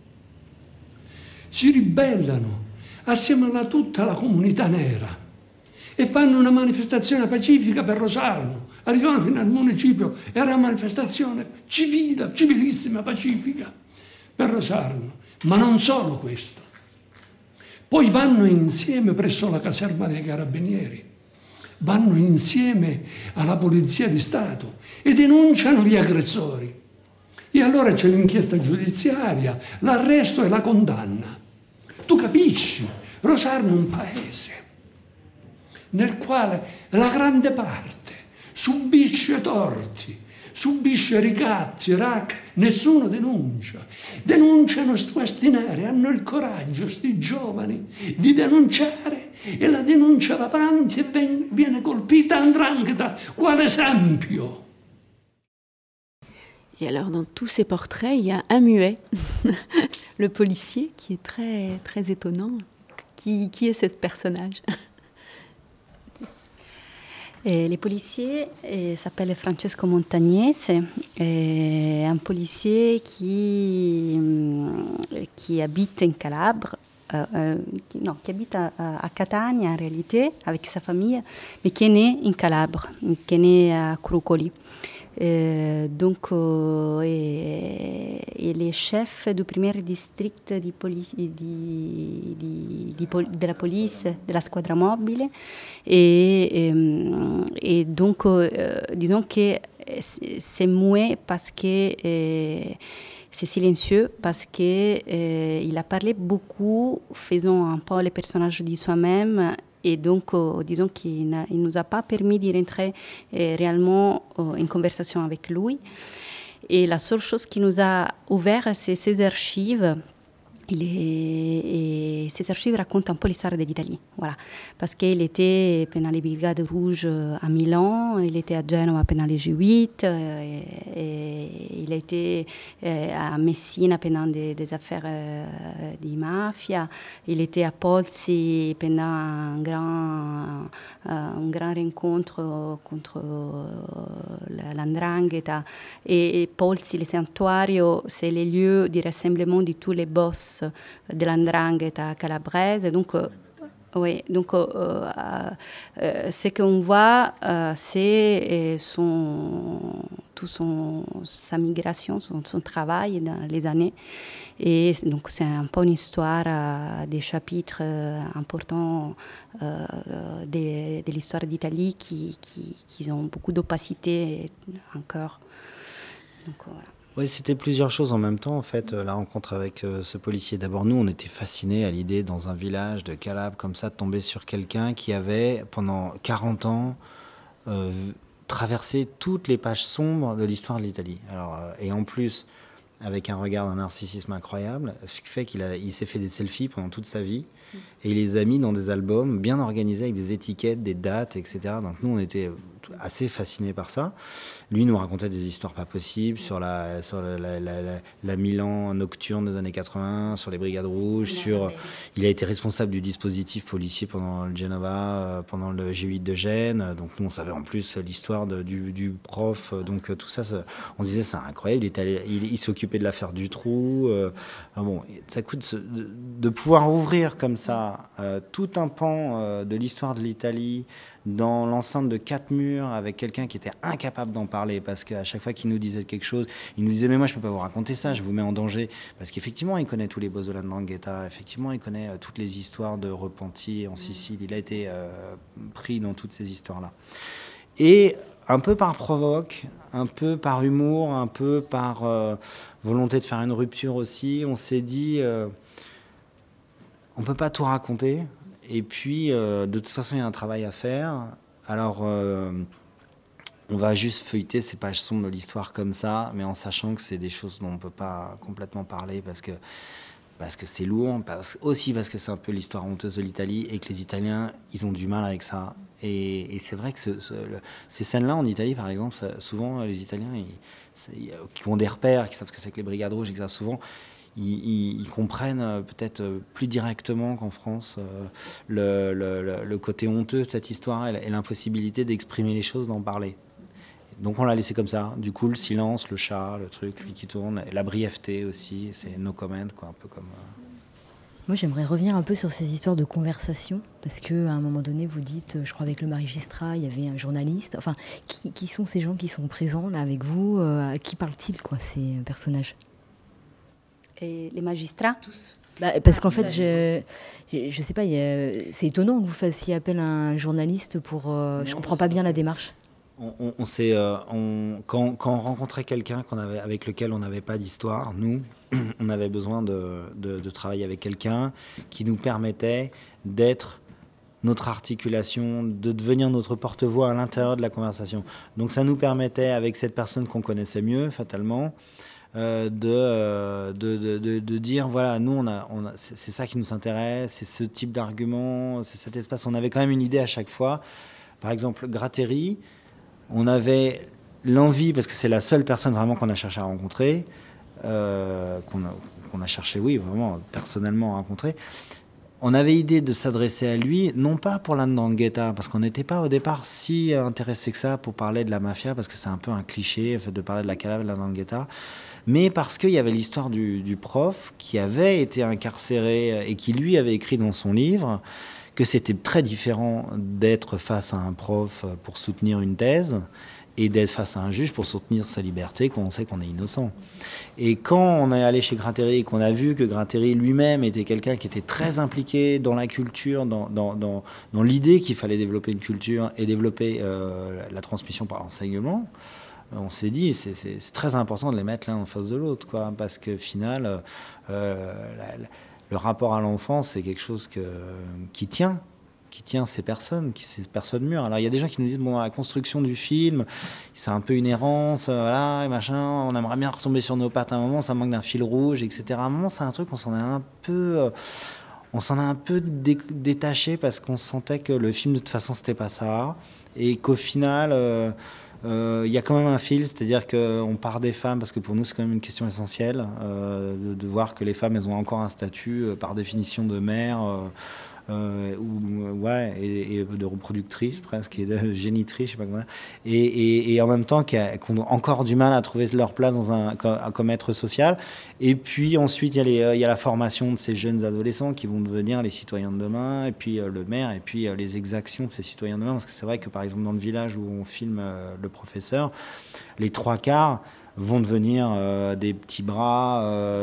Si ribellano assieme a tutta la comunità nera e fanno una manifestazione pacifica per Rosarno. Arrivano fino al municipio, era una manifestazione civile, civilissima, pacifica per Rosarno. Ma non solo questo. Poi vanno insieme presso la caserma dei Carabinieri, vanno insieme alla Polizia di Stato e denunciano gli aggressori. E allora c'è l'inchiesta giudiziaria, l'arresto e la condanna. Tu capisci? Rosarno è un paese nel quale la grande parte subisce torti, subisce ricatti, nessuno denuncia. Denunciano questi neri, hanno il coraggio, sti giovani, di denunciare e la denuncia va avanti e viene colpita 'ndrangheta. Quale esempio? Et alors, dans tous ces portraits, il y a un muet, le policier, qui est très, très étonnant. Qui est ce personnage? Et le policier s'appelle Francesco Montagnese, è un policier qui habite in Calabre, qui habite à Catania en réalité, avec sa famille, mais qui est né in Calabre, qui est né à Crucoli. Donc, il est chef du premier district de la police, de la squadra mobile. Et donc, disons que c'est muet parce que c'est silencieux, parce qu'il a parlé beaucoup, faisant un peu le personnage de soi-même. Et donc, disons qu'il ne nous a pas permis de rentrer réellement en conversation avec lui. Et la seule chose qui nous a ouvert, c'est ses archives Et ces archives racontent un peu l'histoire de l'Italie, voilà. Parce qu'il était pendant les Brigades Rouges à Milan, il était à Genova pendant les G8, et il était à Messina pendant des affaires de mafia, il était à Pozzi pendant un grand rencontre contre l'Andrangheta. Et Pozzi, le sanctuario, c'est le lieu de rassemblement de tous les boss de l'Andrangheta calabraise. Donc, ce qu'on voit, c'est sa migration, son travail dans les années. Et donc, c'est un peu une histoire des chapitres importants de l'histoire d'Italie qui ont beaucoup d'opacité encore. Donc, voilà. Oui, c'était plusieurs choses en même temps, en fait, la rencontre avec ce policier. D'abord, nous, on était fascinés à l'idée, dans un village de Calabre, comme ça, de tomber sur quelqu'un qui avait, pendant 40 ans, traversé toutes les pages sombres de l'histoire de l'Italie. Alors, et en plus, avec un regard d'un narcissisme incroyable, ce qui fait qu'il s'est fait des selfies pendant toute sa vie, et il les a mis dans des albums bien organisés, avec des étiquettes, des dates, etc. Donc nous, on était assez fascinés par ça. Lui nous racontait des histoires pas possibles sur la Milan nocturne des années 80, sur les Brigades Rouges, il a été responsable du dispositif policier pendant le Genova, pendant le G8 de Gênes. Donc nous, on savait en plus l'histoire du prof. Donc tout ça, on se disait, c'est incroyable. Il s'occupait de l'affaire Dutroux. Bon, ça coûte de pouvoir ouvrir comme ça tout un pan de l'histoire de l'Italie, dans l'enceinte de 4 murs, avec quelqu'un qui était incapable d'en parler, parce qu'à chaque fois qu'il nous disait quelque chose, il nous disait, mais moi je peux pas vous raconter ça, je vous mets en danger, parce qu'effectivement il connaît tous les boss de la 'Ndrangheta, effectivement il connaît toutes les histoires de repentis en Sicile, il a été pris dans toutes ces histoires-là. Et un peu par provoque, un peu par humour, un peu par volonté de faire une rupture aussi, on s'est dit, on peut pas tout raconter. Et puis, de toute façon, il y a un travail à faire. Alors, on va juste feuilleter ces pages sombres de l'histoire comme ça, mais en sachant que c'est des choses dont on ne peut pas complètement parler parce que c'est lourd, aussi parce que c'est un peu l'histoire honteuse de l'Italie et que les Italiens, ils ont du mal avec ça. Et c'est vrai que ces scènes-là en Italie, par exemple, souvent, les Italiens qui ont des repères, qui savent ce que c'est que les Brigades Rouges, et que ça, souvent... Ils comprennent peut-être plus directement qu'en France le côté honteux de cette histoire et l'impossibilité d'exprimer les choses, d'en parler. Donc on l'a laissé comme ça. Du coup, le silence, le chat, le truc, lui qui tourne, la brièveté aussi, c'est no comment, quoi, un peu comme... Moi, j'aimerais revenir un peu sur ces histoires de conversation, parce qu'à un moment donné, vous dites, je crois avec le magistrat, il y avait un journaliste. Enfin, qui sont ces gens qui sont présents là avec vous? À qui parlent-ils, quoi, ces personnages? Et les magistrats tous. Parce qu'en fait, je sais pas, c'est étonnant que vous fassiez appel à un journaliste pour... je comprends pas bien la démarche. Quand on rencontrait quelqu'un avec lequel on n'avait pas d'histoire, nous, on avait besoin de travailler avec quelqu'un qui nous permettait d'être notre articulation, de devenir notre porte-voix à l'intérieur de la conversation. Donc ça nous permettait, avec cette personne qu'on connaissait mieux, fatalement, de dire, voilà, nous, c'est ça qui nous intéresse, c'est ce type d'argument, c'est cet espace. On avait quand même une idée à chaque fois. Par exemple, Gratteri, on avait l'envie, parce que c'est la seule personne vraiment qu'on a cherché à rencontrer, qu'on a cherché, oui, vraiment, personnellement à rencontrer. On avait idée de s'adresser à lui, non pas pour la 'Ndrangheta, parce qu'on n'était pas au départ si intéressé que ça pour parler de la mafia, parce que c'est un peu un cliché, en fait, de parler de la Calabre et de la 'Ndrangheta, mais parce qu'il y avait l'histoire du prof qui avait été incarcéré et qui, lui, avait écrit dans son livre que c'était très différent d'être face à un prof pour soutenir une thèse et d'être face à un juge pour soutenir sa liberté quand on sait qu'on est innocent. Et quand on est allé chez Gratteri et qu'on a vu que Gratteri lui-même était quelqu'un qui était très impliqué dans la culture, dans l'idée qu'il fallait développer une culture et développer la transmission par l'enseignement, on s'est dit c'est très important de les mettre l'un en face de l'autre, quoi, parce que au final, le rapport à l'enfant, c'est quelque chose qui tient qui tient ces personnes mûres. Alors il y a des gens qui nous disent bon, la construction du film, c'est un peu une errance, voilà, et machin, on aimerait bien retomber sur nos pattes à un moment, ça manque d'un fil rouge, etc. À un moment, c'est un truc, on s'en a un peu détaché parce qu'on sentait que le film de toute façon c'était pas ça, et qu'au final il y a quand même un fil, c'est-à-dire qu'on part des femmes, parce que pour nous c'est quand même une question essentielle, de voir que les femmes elles ont encore un statut par définition de mère, et de reproductrice presque, et de génitrice, je sais pas comment. Et en même temps qu'on a encore du mal à trouver leur place comme être social. Et puis ensuite il y a la formation de ces jeunes adolescents qui vont devenir les citoyens de demain, et puis le maire, et puis les exactions de ces citoyens de demain. Parce que c'est vrai que par exemple dans le village où on filme le professeur, les 3/4 vont devenir des petits bras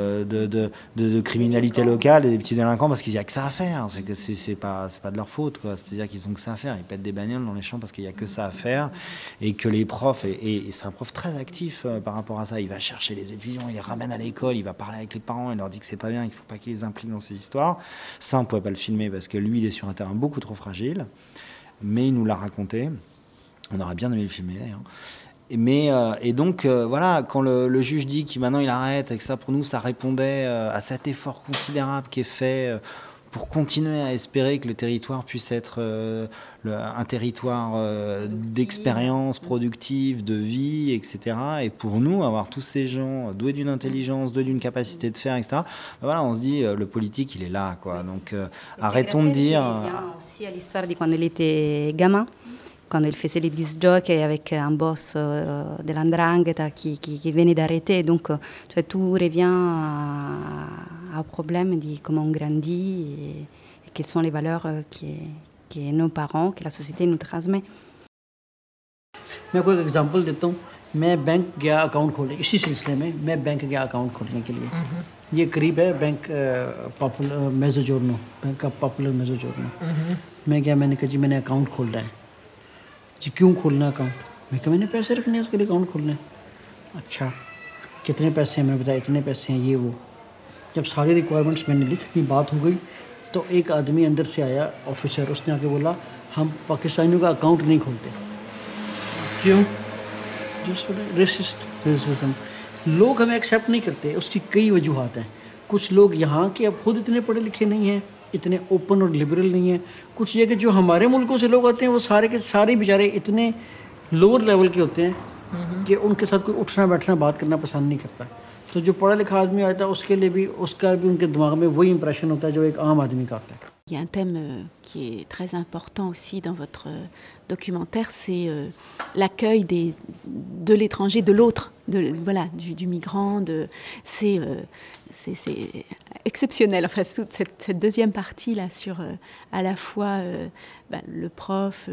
de criminalité locale, et des petits délinquants, parce qu'il n'y a que ça à faire. C'est pas de leur faute, quoi. C'est-à-dire qu'ils ont que ça à faire. Ils pètent des bagnoles dans les champs parce qu'il n'y a que ça à faire, et que les profs, et c'est un prof très actif par rapport à ça, il va chercher les étudiants, il les ramène à l'école, il va parler avec les parents, il leur dit que c'est pas bien, qu'il ne faut pas qu'ils les impliquent dans ces histoires. Ça, on ne pouvait pas le filmer parce que lui, il est sur un terrain beaucoup trop fragile, mais il nous l'a raconté. On aurait bien aimé le filmer, d'ailleurs. Et donc, voilà, quand le juge dit qu'il maintenant il arrête, et que ça, pour nous, ça répondait à cet effort considérable qui est fait pour continuer à espérer que le territoire puisse être un territoire d'expérience productive, de vie, etc. Et pour nous, avoir tous ces gens doués d'une intelligence, doués d'une capacité de faire, etc., ben voilà, on se dit, le politique, il est là, quoi. Donc, arrêtons de dire... Il y a aussi à l'histoire de quand il était gamin, quand il faisait les disc jockeys avec un boss de l'Andrangheta qui venait d'arrêter. Donc, tout revient au problème de comment on grandit et quelles sont les valeurs que nos parents, que la société nous transmet. मैं कोई एग्जांपल देता हूँ. मैं बैंक गया अकाउंट खोलने, इसी सिलसिले में मैं बैंक गया अकाउंट खोलने के लिए. ये करीब है बैंक पॉपुलर मेजोजोर्नो, बैंक का पॉपुलर मेजोजोर्नो. मैं गया, मैंने कहा जी मैंने अकाउंट खोलना है. जी क्यों खोलना अकाउंट? मैं कहा मैंने पैसे रखने हैं, उसके लिए अकाउंट खोलना है. अच्छा कितने पैसे हैं? मैंने बताया इतने पैसे हैं, ये वो. जब सारी रिक्वायरमेंट्स मैंने लिख दी, बात हो गई, तो एक आदमी अंदर से आया ऑफिसर, उसने आके बोला हम पाकिस्तानियों का अकाउंट नहीं खोलते. क्यों? रेसिज्म. लोग हमें एक्सेप्ट नहीं करते, उसकी कई वजूहात हैं. कुछ लोग यहाँ के अब खुद इतने पढ़े लिखे नहीं हैं, इतने ओपन और लिबरल नहीं हैं. कुछ ये कि जो हमारे मुल्कों से लोग आते हैं वो सारे के सारे बेचारे इतने लोअर लेवल के होते हैं कि उनके साथ कोई उठना बैठना बात करना पसंद नहीं करता. तो जो पढ़ा लिखा आदमी आता है उसके लिए भी उसका भी उनके दिमाग में वही इंप्रेशन होता है जो एक आम आदमी का आता है. Il y a un thème qui est très important aussi dans votre documentaire, c'est l'accueil de l'étranger, de l'autre, voilà, du migrant. C'est exceptionnel. Enfin, toute cette deuxième partie là sur à la fois le prof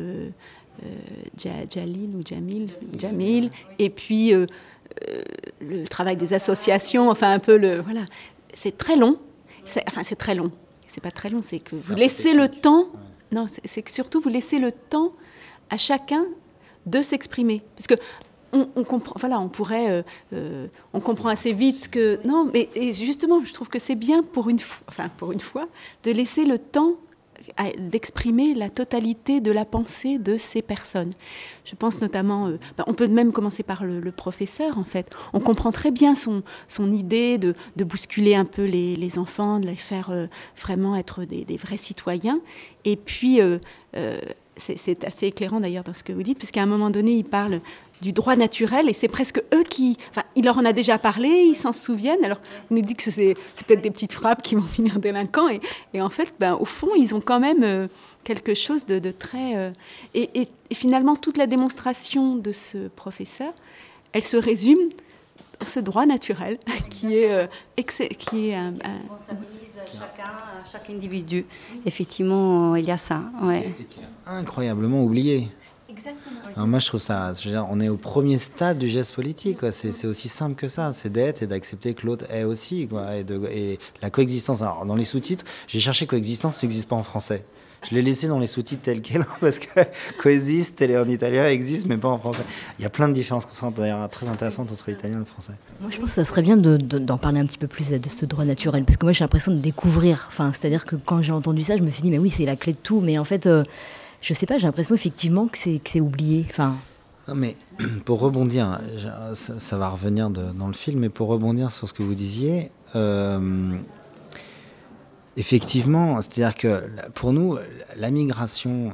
Jamil, et puis le travail des associations. Enfin, un peu voilà. C'est très long. C'est très long. C'est pas très long, c'est que vous laissez le temps. Non, c'est que surtout vous laissez le temps à chacun de s'exprimer, parce que on comprend. Voilà, on pourrait, on comprend assez vite que non, mais et justement, je trouve que c'est bien pour une fois, de laisser le temps d'exprimer la totalité de la pensée de ces personnes. Je pense notamment, on peut même commencer par le professeur, en fait. On comprend très bien son idée de bousculer un peu les enfants, de les faire vraiment être des vrais citoyens. Et puis, c'est assez éclairant d'ailleurs dans ce que vous dites, puisqu'à un moment donné, il parle du droit naturel, et c'est presque eux qui... Enfin, il leur en a déjà parlé, ils s'en souviennent. Alors, on nous dit que c'est peut-être des petites frappes qui vont finir délinquants, et en fait, au fond, ils ont quand même quelque chose de très... Et finalement, toute la démonstration de ce professeur, elle se résume dans ce droit naturel, qui est chaque individu. Effectivement, il y a ça. Ouais. Incroyablement oublié. Exactement. Alors moi je trouve ça, on est au premier stade du geste politique, quoi. C'est aussi simple que ça, c'est d'être et d'accepter que l'autre est aussi, quoi. Et la coexistence, alors dans les sous-titres, j'ai cherché coexistence, ça n'existe pas en français. Je l'ai laissé dans les sous-titres tels quels, parce que coexiste, elle est en italien, existe, mais pas en français. Il y a plein de différences d'ailleurs très intéressantes entre l'italien et le français. Moi, je pense que ça serait bien d'en parler un petit peu plus de ce droit naturel, parce que moi, j'ai l'impression de découvrir. Enfin, c'est-à-dire que quand j'ai entendu ça, je me suis dit, mais oui, c'est la clé de tout. Mais en fait, je sais pas, j'ai l'impression effectivement que c'est oublié. Enfin... Non, mais pour rebondir, ça va revenir dans le film, mais pour rebondir sur ce que vous disiez, effectivement, c'est-à-dire que pour nous, la migration,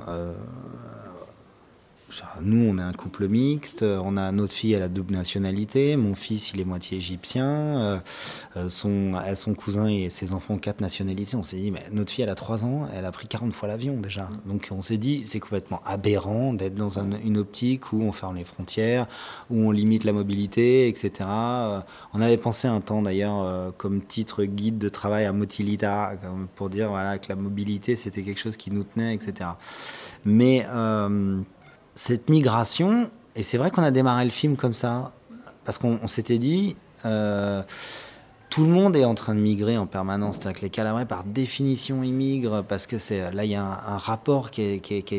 nous on est un couple mixte, on a notre fille, elle a double nationalité, mon fils il est moitié égyptien, son cousin et ses enfants ont 4 nationalités. On s'est dit, mais notre fille elle a 3 ans, elle a pris 40 fois l'avion déjà. Donc on s'est dit, c'est complètement aberrant d'être dans une optique où on ferme les frontières, où on limite la mobilité, etc. On avait pensé un temps d'ailleurs comme titre guide de travail à Motilita, pour dire voilà, que la mobilité c'était quelque chose qui nous tenait, etc. Mais cette migration, et c'est vrai qu'on a démarré le film comme ça, parce qu'on s'était dit, tout le monde est en train de migrer en permanence, c'est-à-dire que les Calabrais par définition immigrent, parce que là il y a un rapport qui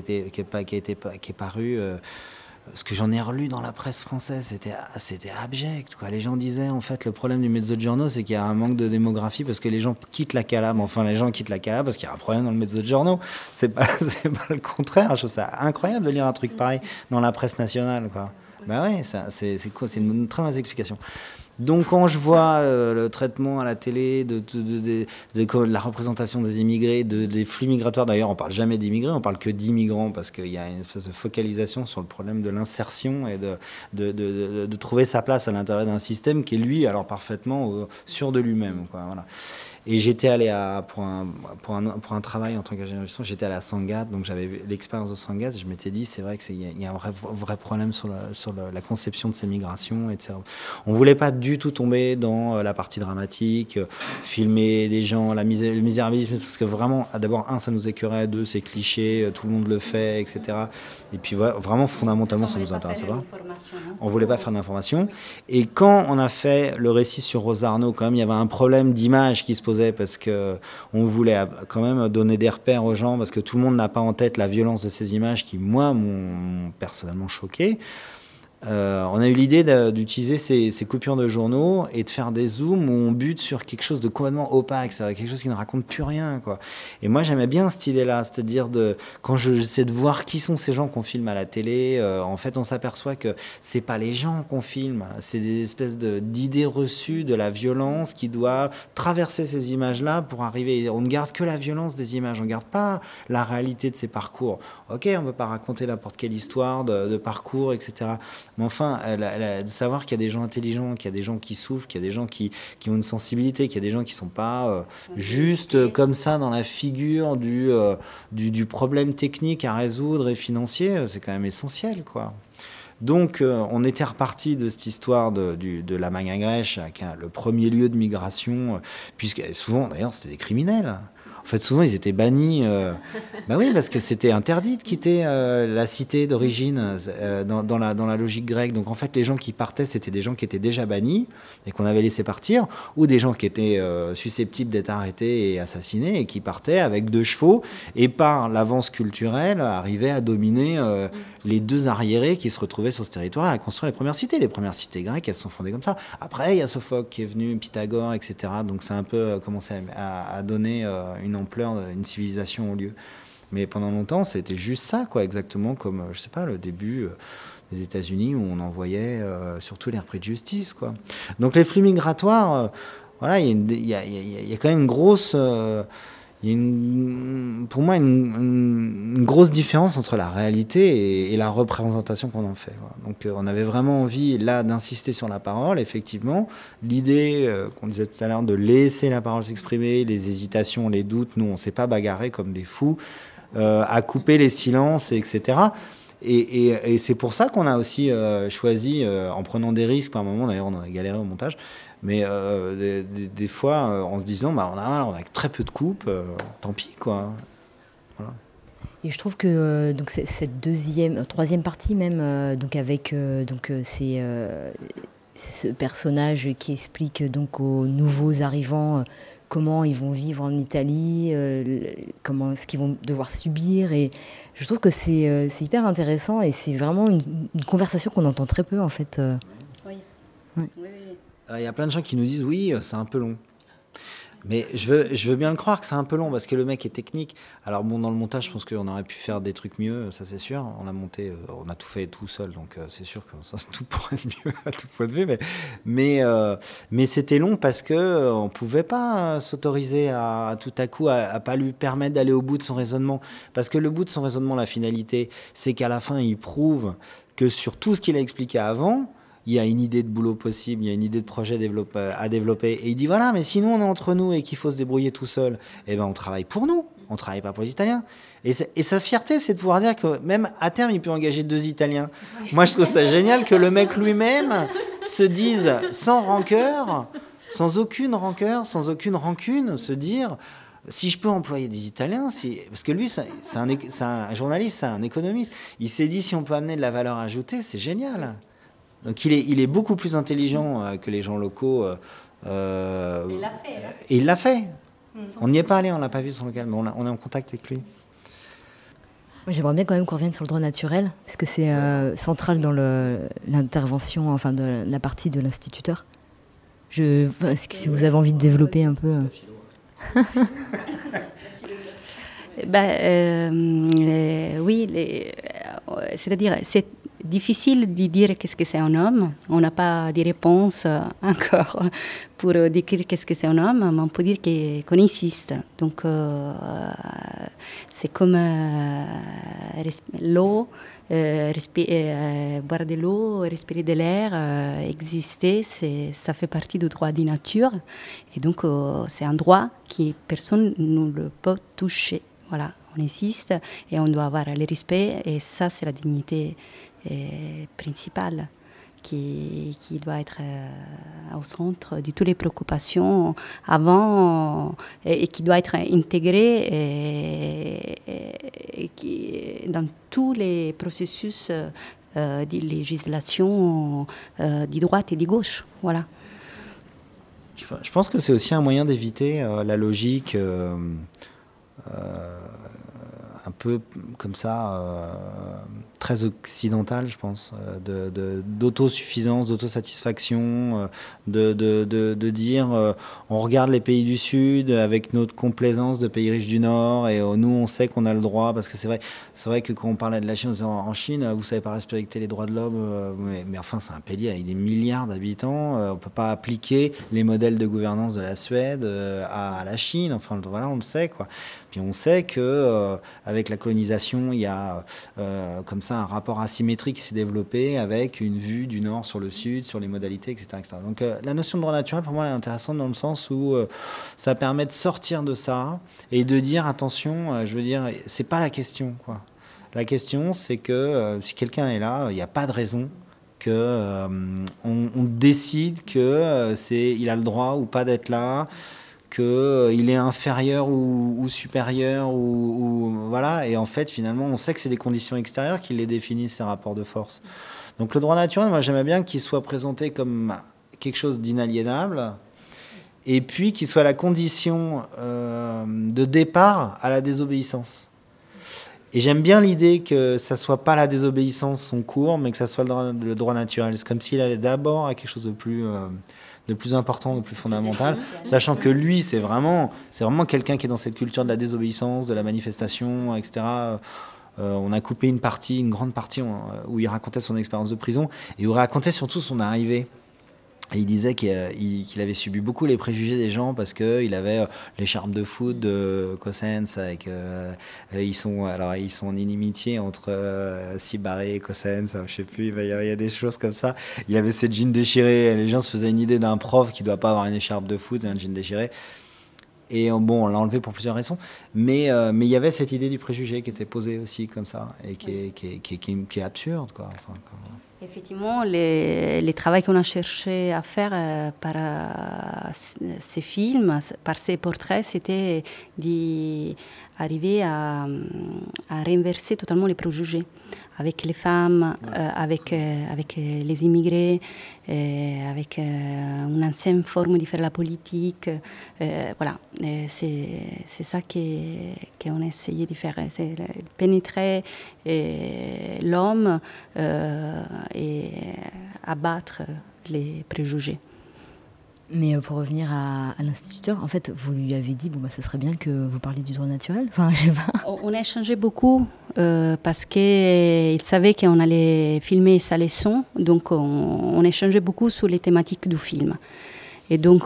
est paru, ce que j'en ai relu dans la presse française, c'était abject, quoi. Les gens disaient, en fait, le problème du Mezzogiorno, c'est qu'il y a un manque de démographie parce que les gens quittent la Calabre. Enfin, les gens quittent la Calabre parce qu'il y a un problème dans le Mezzogiorno. C'est pas le contraire. Je trouve ça incroyable de lire un truc pareil dans la presse nationale, quoi. Ben ouais, c'est quoi? C'est une très mauvaise explication. Donc quand je vois le traitement à la télé de la représentation des immigrés, des flux migratoires, d'ailleurs on parle jamais d'immigrés, on parle que d'immigrants parce qu'il y a une espèce de focalisation sur le problème de l'insertion et de trouver sa place à l'intérieur d'un système qui est lui alors parfaitement sûr de lui-même, quoi, voilà. Et j'étais allé pour un travail en tant qu'ingénieur du son, j'étais allé à Sangatte, donc j'avais vu l'expérience de Sangatte, et je m'étais dit, c'est vrai qu'il y a un vrai problème sur la conception de ces migrations, etc. On voulait pas du tout tomber dans la partie dramatique, filmer des gens, le misérabilisme, parce que vraiment, d'abord, ça nous écœurait, 2, c'est cliché, tout le monde le fait, etc. Et puis vraiment, fondamentalement, ça nous intéressait pas. On voulait pas faire d'information. Et quand on a fait le récit sur Rosarno, quand même, il y avait un problème d'image qui se posait parce qu'on voulait quand même donner des repères aux gens, parce que tout le monde n'a pas en tête la violence de ces images qui, moi, m'ont personnellement choqué. On a eu l'idée d'utiliser ces coupures de journaux et de faire des zooms où on bute sur quelque chose de complètement opaque, c'est quelque chose qui ne raconte plus rien, quoi. Et moi j'aimais bien cette idée-là, c'est-à-dire quand j'essaie de voir qui sont ces gens qu'on filme à la télé, en fait on s'aperçoit que c'est pas les gens qu'on filme, c'est des espèces d'idées reçues de la violence qui doit traverser ces images-là pour arriver. On ne garde que la violence des images, on ne garde pas la réalité de ces parcours. Ok, on ne peut pas raconter n'importe quelle histoire de parcours, etc. Mais enfin, de savoir qu'il y a des gens intelligents, qu'il y a des gens qui souffrent, qu'il y a des gens qui ont une sensibilité, qu'il y a des gens qui ne sont pas juste comme ça dans la figure du problème technique à résoudre et financier, c'est quand même essentiel, quoi. Donc, on était reparti de cette histoire de la Magna Grèce, qui est le premier lieu de migration, puisque souvent, d'ailleurs, c'était des criminels. En fait, souvent, ils étaient bannis. Ben oui, parce que c'était interdit de quitter la cité d'origine dans la logique grecque. Donc, en fait, les gens qui partaient, c'était des gens qui étaient déjà bannis et qu'on avait laissé partir, ou des gens qui étaient susceptibles d'être arrêtés et assassinés et qui partaient avec 2 chevaux et par l'avance culturelle arrivaient à dominer les 2 arriérés qui se retrouvaient sur ce territoire et à construire les premières cités. Les premières cités grecques, elles se sont fondées comme ça. Après, il y a Sophocle qui est venu, Pythagore, etc. Donc, ça a un peu commencé à donner une ampleur, une civilisation au lieu. Mais pendant longtemps, c'était juste ça, quoi, exactement comme, je sais pas, le début des États-Unis où on envoyait surtout les repris de justice, quoi. Donc les flux migratoires, voilà, il y a quand même une grosse, il y a pour moi une grosse différence entre la réalité et la représentation qu'on en fait, quoi. Donc on avait vraiment envie là d'insister sur la parole, effectivement. L'idée qu'on disait tout à l'heure de laisser la parole s'exprimer, les hésitations, les doutes, nous on s'est pas bagarré comme des fous à couper les silences, etc. Et c'est pour ça qu'on a aussi choisi, en prenant des risques, par un moment d'ailleurs on a galéré au montage, mais des fois en se disant on a très peu de coupes, tant pis, quoi. Voilà. Et je trouve que donc cette troisième partie même, donc avec ce personnage qui explique donc aux nouveaux arrivants comment ils vont vivre en Italie, comment ce qu'ils vont devoir subir. Et je trouve que c'est hyper intéressant et c'est vraiment une conversation qu'on entend très peu en fait. Oui. Ouais. Oui. Il y a plein de gens qui nous disent oui, c'est un peu long. Mais je veux bien le croire que c'est un peu long parce que le mec est technique. Alors bon, dans le montage, je pense qu'on aurait pu faire des trucs mieux, ça c'est sûr. On a tout fait tout seul, donc c'est sûr que ça, tout pourrait être mieux à tout point de vue. Mais c'était long parce que on pouvait pas s'autoriser à tout à coup à pas lui permettre d'aller au bout de son raisonnement. Parce que le bout de son raisonnement, la finalité, c'est qu'à la fin, il prouve que sur tout ce qu'il a expliqué avant, il y a une idée de boulot possible, il y a une idée de projet à développer. Et il dit voilà, mais si nous on est entre nous et qu'il faut se débrouiller tout seul, eh ben on travaille pour nous, on travaille pas pour les Italiens. Et sa fierté, c'est de pouvoir dire que même à terme, il peut engager 2 Italiens. Moi, je trouve ça génial que le mec lui-même se dise sans rancœur, sans aucune rancune, se dire si je peux employer des Italiens, parce que lui, c'est un journaliste, c'est un économiste. Il s'est dit si on peut amener de la valeur ajoutée, c'est génial. Donc il est beaucoup plus intelligent que les gens locaux. Il l'a fait. Hein. Et il l'a fait. On n'y est pas allé, on l'a pas vu son local, mais on est en contact avec lui. Moi, j'aimerais bien quand même qu'on revienne sur le droit naturel, parce que c'est central dans l'intervention, enfin de la partie de l'instituteur. Est-ce que si vous avez envie de développer un peu... Oui, c'est-à-dire c'est difficile de dire qu'est-ce que c'est un homme. On n'a pas de réponse encore pour décrire qu'est-ce que c'est un homme, mais on peut dire qu'on insiste. Donc c'est comme l'eau, boire de l'eau, respirer de l'air, exister, ça fait partie du droit de nature. Et donc c'est un droit que personne ne le peut toucher. Voilà, on insiste et on doit avoir le respect et ça c'est la dignité principale qui doit être au centre de toutes les préoccupations avant et qui doit être intégrée dans tous les processus de législation de droite et de gauche. Voilà. Je pense que c'est aussi un moyen d'éviter la logique un peu comme ça, très occidentale, je pense, d'autosuffisance, d'autosatisfaction, de dire on regarde les pays du Sud avec notre complaisance de pays riches du Nord et nous on sait qu'on a le droit, parce que c'est vrai que quand on parlait de la Chine, on disait en Chine, vous savez pas respecter les droits de l'homme, mais enfin c'est un pays avec des milliards d'habitants, on peut pas appliquer les modèles de gouvernance de la Suède à la Chine, enfin voilà, on le sait quoi. Puis on sait que avec la colonisation, il y a comme ça un rapport asymétrique qui s'est développé avec une vue du nord sur le sud, sur les modalités, etc. etc. Donc la notion de droit naturel, pour moi, elle est intéressante dans le sens où ça permet de sortir de ça et de dire attention, je veux dire, c'est pas la question, quoi. La question, c'est que si quelqu'un est là, il n'y a pas de raison que on décide que il a le droit ou pas d'être là, qu'il est inférieur ou supérieur ou voilà, et en fait finalement on sait que c'est des conditions extérieures qui les définissent, ces rapports de force. Donc le droit naturel, moi j'aimais bien qu'il soit présenté comme quelque chose d'inaliénable et puis qu'il soit la condition de départ à la désobéissance. Et j'aime bien l'idée que ça soit pas la désobéissance son cours, mais que ça soit le droit naturel. C'est comme s'il allait d'abord à quelque chose de plus important, de plus fondamental, sachant que lui, c'est vraiment quelqu'un qui est dans cette culture de la désobéissance, de la manifestation, etc. On a coupé une grande partie où il racontait son expérience de prison et où il racontait surtout son arrivée. Et il disait qu'il avait subi beaucoup les préjugés des gens parce qu'il avait l'écharpe de foot de Cossens avec ils sont en inimitié entre Cibaré et Cossens, je sais plus, il y a des choses comme ça. Il y avait cette jean déchirée, les gens se faisaient une idée d'un prof qui doit pas avoir une écharpe de foot et un jean déchiré. Et bon, on l'a enlevé pour plusieurs raisons, mais il y avait cette idée du préjugé qui était posée aussi comme ça et qui est absurde, quoi. Enfin, Effectivement, le travail qu'on a cherché à faire par ces films, par ces portraits, c'était d'arriver à renverser totalement les préjugés avec les femmes, avec les immigrés, avec une ancienne forme de faire la politique. Voilà, c'est ça qu'on a essayé de faire, c'est pénétrer l'homme et abattre les préjugés. Mais pour revenir à l'instituteur, en fait, vous lui avez dit, ça serait bien que vous parliez du droit naturel. Enfin, je sais pas. On a échangé beaucoup parce qu'il savait qu'on allait filmer sa leçon, donc on échangeait beaucoup sur les thématiques du film. Et donc,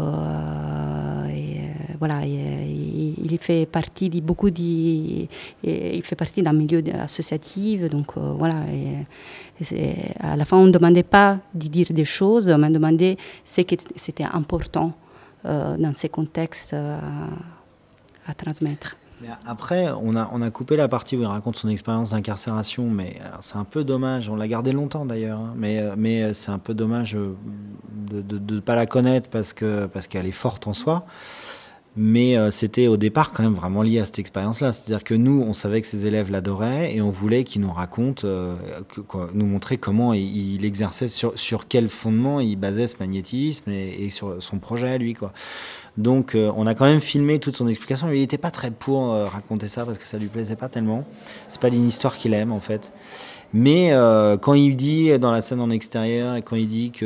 voilà, il fait partie de beaucoup il fait partie d'un milieu associatif, donc voilà. À la fin, on ne demandait pas de dire des choses, on m'a demandé ce qui c'était important dans ces contextes à transmettre. Mais après, on a coupé la partie où il raconte son expérience d'incarcération, mais alors, c'est un peu dommage, on l'a gardé longtemps d'ailleurs, hein, mais c'est un peu dommage de ne pas la connaître parce qu'elle est forte en soi. Mais c'était au départ quand même vraiment lié à cette expérience-là. C'est-à-dire que nous, on savait que ses élèves l'adoraient et on voulait qu'il nous raconte, nous montrer comment il exerçait, sur quel fondement il basait ce magnétisme et sur son projet, lui, quoi. Donc on a quand même filmé toute son explication. Il n'était pas très pour raconter ça parce que ça lui plaisait pas tellement. C'est pas une histoire qu'il aime en fait. Mais quand il dit dans la scène en extérieur et quand il dit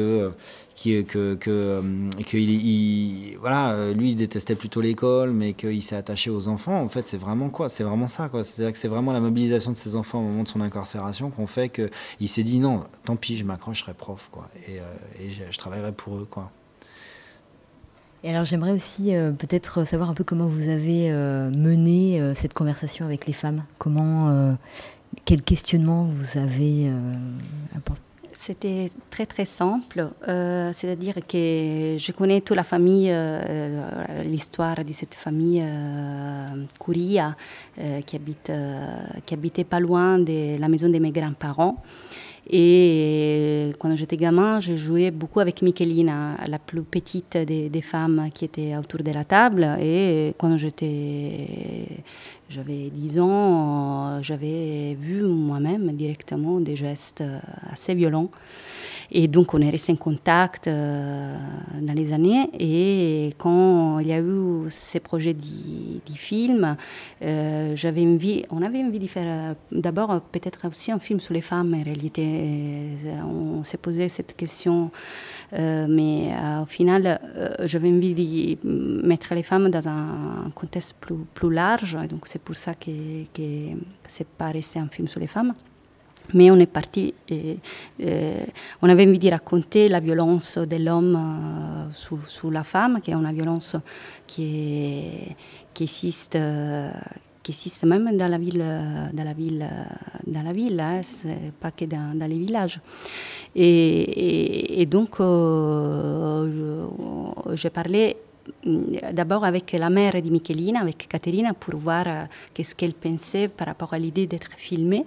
voilà, lui il détestait plutôt l'école, mais qu'il s'est attaché aux enfants. En fait, c'est vraiment quoi ? C'est vraiment ça, quoi. C'est-à-dire que c'est vraiment la mobilisation de ses enfants au moment de son incarcération qu'on fait qu'il s'est dit non, tant pis, je m'accroche, je serai prof, quoi, et je travaillerai pour eux, quoi. Et alors j'aimerais aussi peut-être savoir un peu comment vous avez mené cette conversation avec les femmes. Quel questionnement vous avez apporté ? C'était très très simple, c'est-à-dire que je connais toute la famille, l'histoire de cette famille Curia qui habitait pas loin de la maison de mes grands-parents. Et quand j'étais gamin, je jouais beaucoup avec Michelina, la plus petite des femmes qui étaient autour de la table. Et quand j'avais 10 ans, j'avais vu moi-même directement des gestes assez violents. Et donc, on est resté en contact dans les années. Et quand il y a eu ces projets de film, on avait envie de faire d'abord peut-être aussi un film sur les femmes. En réalité, on s'est posé cette question. Mais au final, j'avais envie de mettre les femmes dans un contexte plus large. Et donc, c'est pour ça que c'est pas resté un film sur les femmes. Mais on est parti, on avait envie de raconter la violence de l'homme sur la femme, qui est une violence qui existe même dans la ville, hein, c'est pas que dans les villages. Et donc, j'ai parlé d'abord avec la mère de Michelina, avec Caterina, pour voir qu'est-ce qu'elle pensait par rapport à l'idée d'être filmée.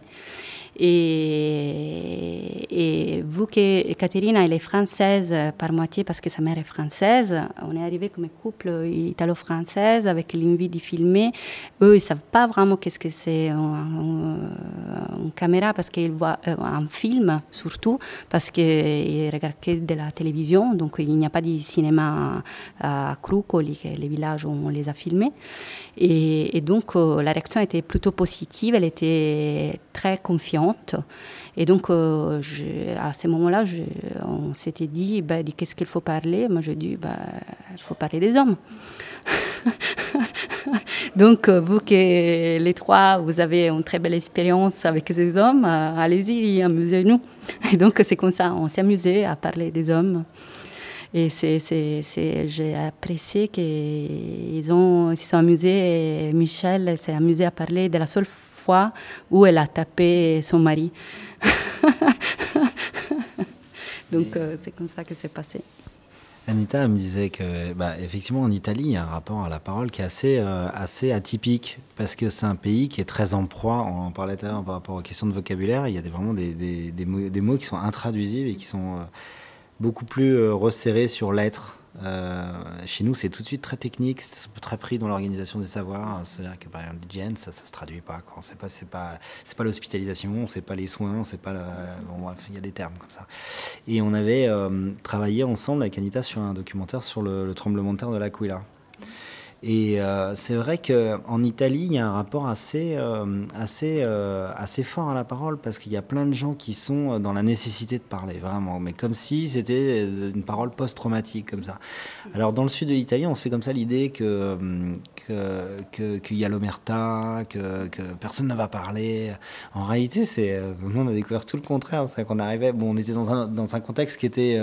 Et vu que Caterina elle est française par moitié parce que sa mère est française, on est arrivé comme un couple italo-française avec l'envie de filmer. Eux, ils savent pas vraiment qu'est-ce que c'est une caméra parce qu'ils voient un film surtout parce qu'ils regardent que de la télévision, donc il n'y a pas de cinéma à Crucoli, les villages où on les a filmés. Et donc la réaction était plutôt positive, elle était très confiante. Et donc, à ce moment-là, on s'était dit, de qu'est-ce qu'il faut parler ? Moi, je dis, il faut parler des hommes. Donc, vous que les trois, vous avez une très belle expérience avec ces hommes, allez-y, amusez-nous. Et donc, c'est comme ça, on s'est amusé à parler des hommes. Et j'ai apprécié qu'ils se sont amusés. Et Michel s'est amusé à parler de la seule fois où elle a tapé son mari. Donc c'est comme ça que c'est passé. Anita me disait que, effectivement, en Italie, il y a un rapport à la parole qui est assez atypique, parce que c'est un pays qui est très en proie. On en parlait tout à l'heure par rapport aux questions de vocabulaire. Il y a vraiment des mots qui sont intraduisibles et qui sont beaucoup plus resserrés sur l'être. Chez nous, c'est tout de suite très technique, c'est très pris dans l'organisation des savoirs. C'est-à-dire que par exemple, l'hygiène, ça se traduit pas. C'est pas l'hospitalisation, c'est pas les soins, c'est pas bon, bref, il y a des termes comme ça. Et on avait travaillé ensemble avec Anita sur un documentaire sur le tremblement de terre de l'Aquila. Et c'est vrai qu'en Italie, il y a un rapport assez fort à la parole, parce qu'il y a plein de gens qui sont dans la nécessité de parler, vraiment, mais comme si c'était une parole post-traumatique, comme ça. Alors, dans le sud de l'Italie, on se fait comme ça l'idée qu'il y a l'omerta, que personne ne va parler. En réalité, nous, on a découvert tout le contraire. C'est qu'on arrivait, on était dans un contexte qui était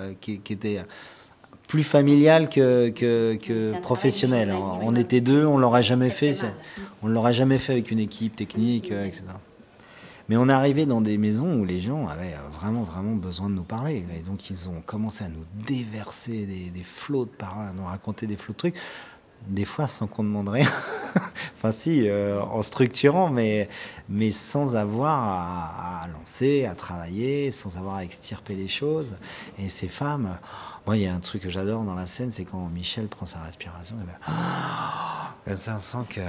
plus familial que professionnel. On était deux, on l'aurait jamais fait. On l'aurait jamais fait avec une équipe technique, etc. Mais on est arrivé dans des maisons où les gens avaient vraiment, vraiment besoin de nous parler. Et donc, ils ont commencé à nous déverser des flots de paroles, à nous raconter des flots de trucs. Des fois, sans qu'on demande rien. Enfin, si, en structurant, mais sans avoir à lancer, à travailler, sans avoir à extirper les choses. Et ces femmes... Moi, il y a un truc que j'adore dans la scène, c'est quand Michel prend sa respiration. Et ça, on sent qu'il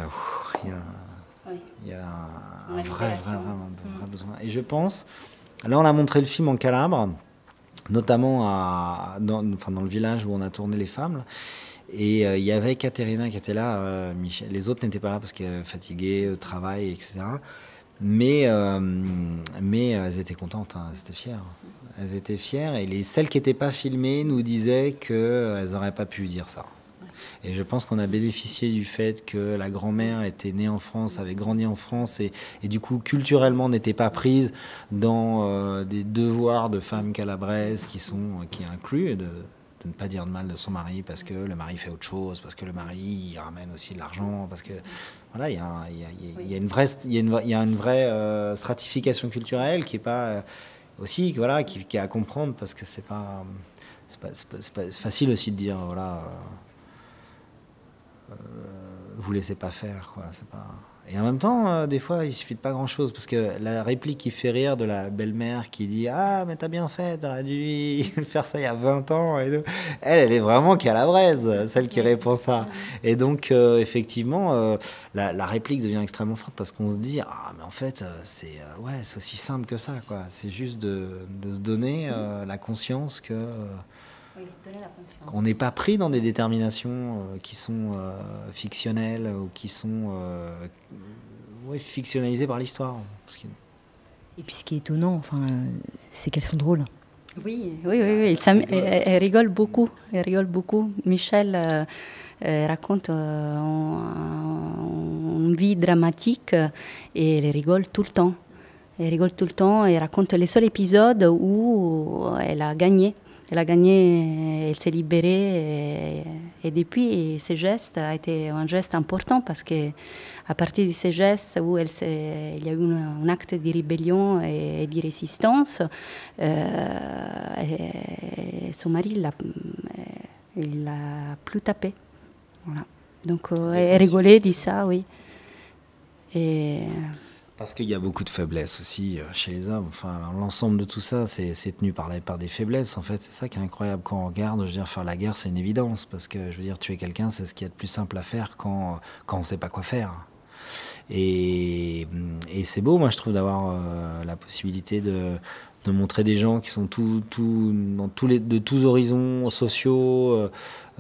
y a un vrai besoin. Et je pense... Là, on a montré le film en Calabre, notamment dans le village où on a tourné Les Femmes. Et il y avait Caterina qui était là, Michel. Les autres n'étaient pas là parce qu'elles étaient fatiguées, travail, etc. Mais elles étaient contentes, hein, elles étaient fières. Elles étaient fières, et celles qui n'étaient pas filmées nous disaient qu'elles n'auraient pas pu dire ça. Et je pense qu'on a bénéficié du fait que la grand-mère était née en France, avait grandi en France, et du coup, culturellement, n'était pas prise dans des devoirs de femmes calabraises qui incluent de ne pas dire de mal de son mari parce que le mari fait autre chose, parce que le mari il ramène aussi de l'argent, parce que voilà, il y a une vraie stratification culturelle qui est pas aussi voilà, qui est à comprendre, parce que c'est facile aussi de dire voilà, vous laissez pas faire, quoi. C'est pas... Et en même temps, des fois, il suffit de pas grand-chose, parce que la réplique qui fait rire de la belle-mère qui dit « Ah, mais t'as bien fait, t'aurais dû faire ça il y a 20 ans. » et tout. Elle est vraiment calabraise, celle qui répond ça. Et donc, effectivement, la réplique devient extrêmement forte, parce qu'on se dit « Ah, mais en fait, c'est aussi simple que ça, quoi. » C'est juste de se donner la conscience que... qu'on n'est pas pris dans des déterminations qui sont fictionnelles ou qui sont fictionnalisées par l'histoire. Et puis ce qui est étonnant, c'est qu'elles sont drôles. Oui. Elle rigole beaucoup. Michel raconte une vie dramatique et elle rigole tout le temps. Elle raconte les seuls épisodes où elle a gagné. Elle s'est libérée, et depuis, ce geste a été un geste important, parce que à partir de ces gestes où il y a eu un acte de rébellion et de résistance, son mari l'a plus tapé. Voilà. Donc elle rigolait, dit ça, oui. Et... Parce qu'il y a beaucoup de faiblesses aussi chez les hommes. Enfin, l'ensemble de tout ça, c'est tenu par des faiblesses. En fait, c'est ça qui est incroyable quand on regarde. Je veux dire, faire la guerre, c'est une évidence. Parce que, je veux dire, tuer quelqu'un, c'est ce qu'il y a de plus simple à faire quand on ne sait pas quoi faire. Et c'est beau, moi, je trouve, d'avoir la possibilité de montrer des gens qui sont de tous horizons sociaux,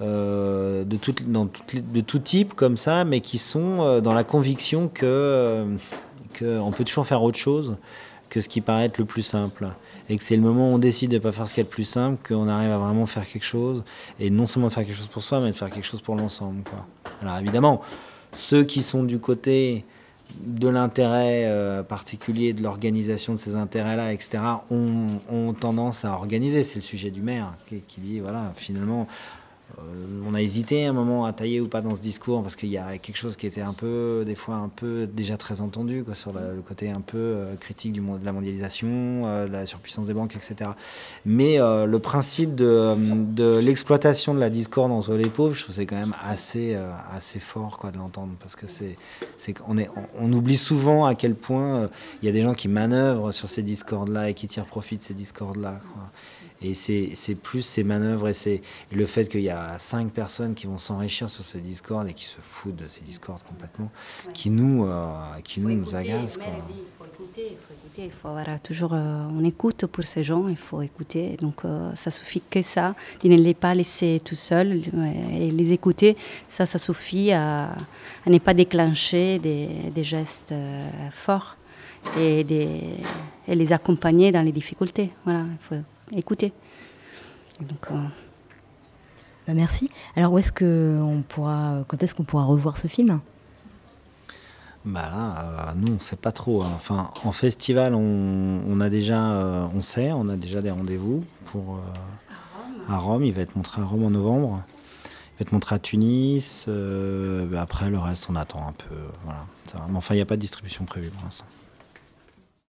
de tout type, comme ça, mais qui sont dans la conviction qu'on peut toujours faire autre chose que ce qui paraît être le plus simple. Et que c'est le moment où on décide de ne pas faire ce qui est le plus simple, qu'on arrive à vraiment faire quelque chose. Et non seulement de faire quelque chose pour soi, mais de faire quelque chose pour l'ensemble, quoi. Alors évidemment, ceux qui sont du côté de l'intérêt particulier, de l'organisation de ces intérêts-là, etc., ont tendance à organiser. C'est le sujet du maire qui dit, voilà, finalement... On a hésité un moment à tailler ou pas dans ce discours parce qu'il y a quelque chose qui était des fois un peu déjà très entendu, quoi, sur le côté un peu critique de la mondialisation, de la surpuissance des banques, etc. Mais le principe de l'exploitation de la discorde entre les pauvres, je trouve que c'est quand même assez fort, quoi, de l'entendre, parce que on oublie souvent à quel point il y a des gens qui manœuvrent sur ces discordes-là et qui tirent profit de ces discordes-là, quoi. Et c'est plus ces manœuvres et le fait qu'il y a 5 personnes qui vont s'enrichir sur ces discordes et qui se foutent de ces discordes complètement, qui nous agacent, quoi. Il faut écouter, il faut avoir toujours une écoute pour ces gens, il faut écouter. Donc ça suffit que ça, de ne les pas laisser tout seuls et les écouter. Ça suffit à ne pas déclencher des gestes forts et les accompagner dans les difficultés. Voilà, il faut écouter. Donc, merci. Alors quand est-ce qu'on pourra revoir ce film ? Bah là, nous, on ne sait pas trop. Hein. Enfin, en festival, on a déjà des rendez-vous à Rome. Il va être montré à Rome en novembre. Il va être montré à Tunis. Après, le reste, on attend un peu. Voilà. Mais enfin, il n'y a pas de distribution prévue pour l'instant.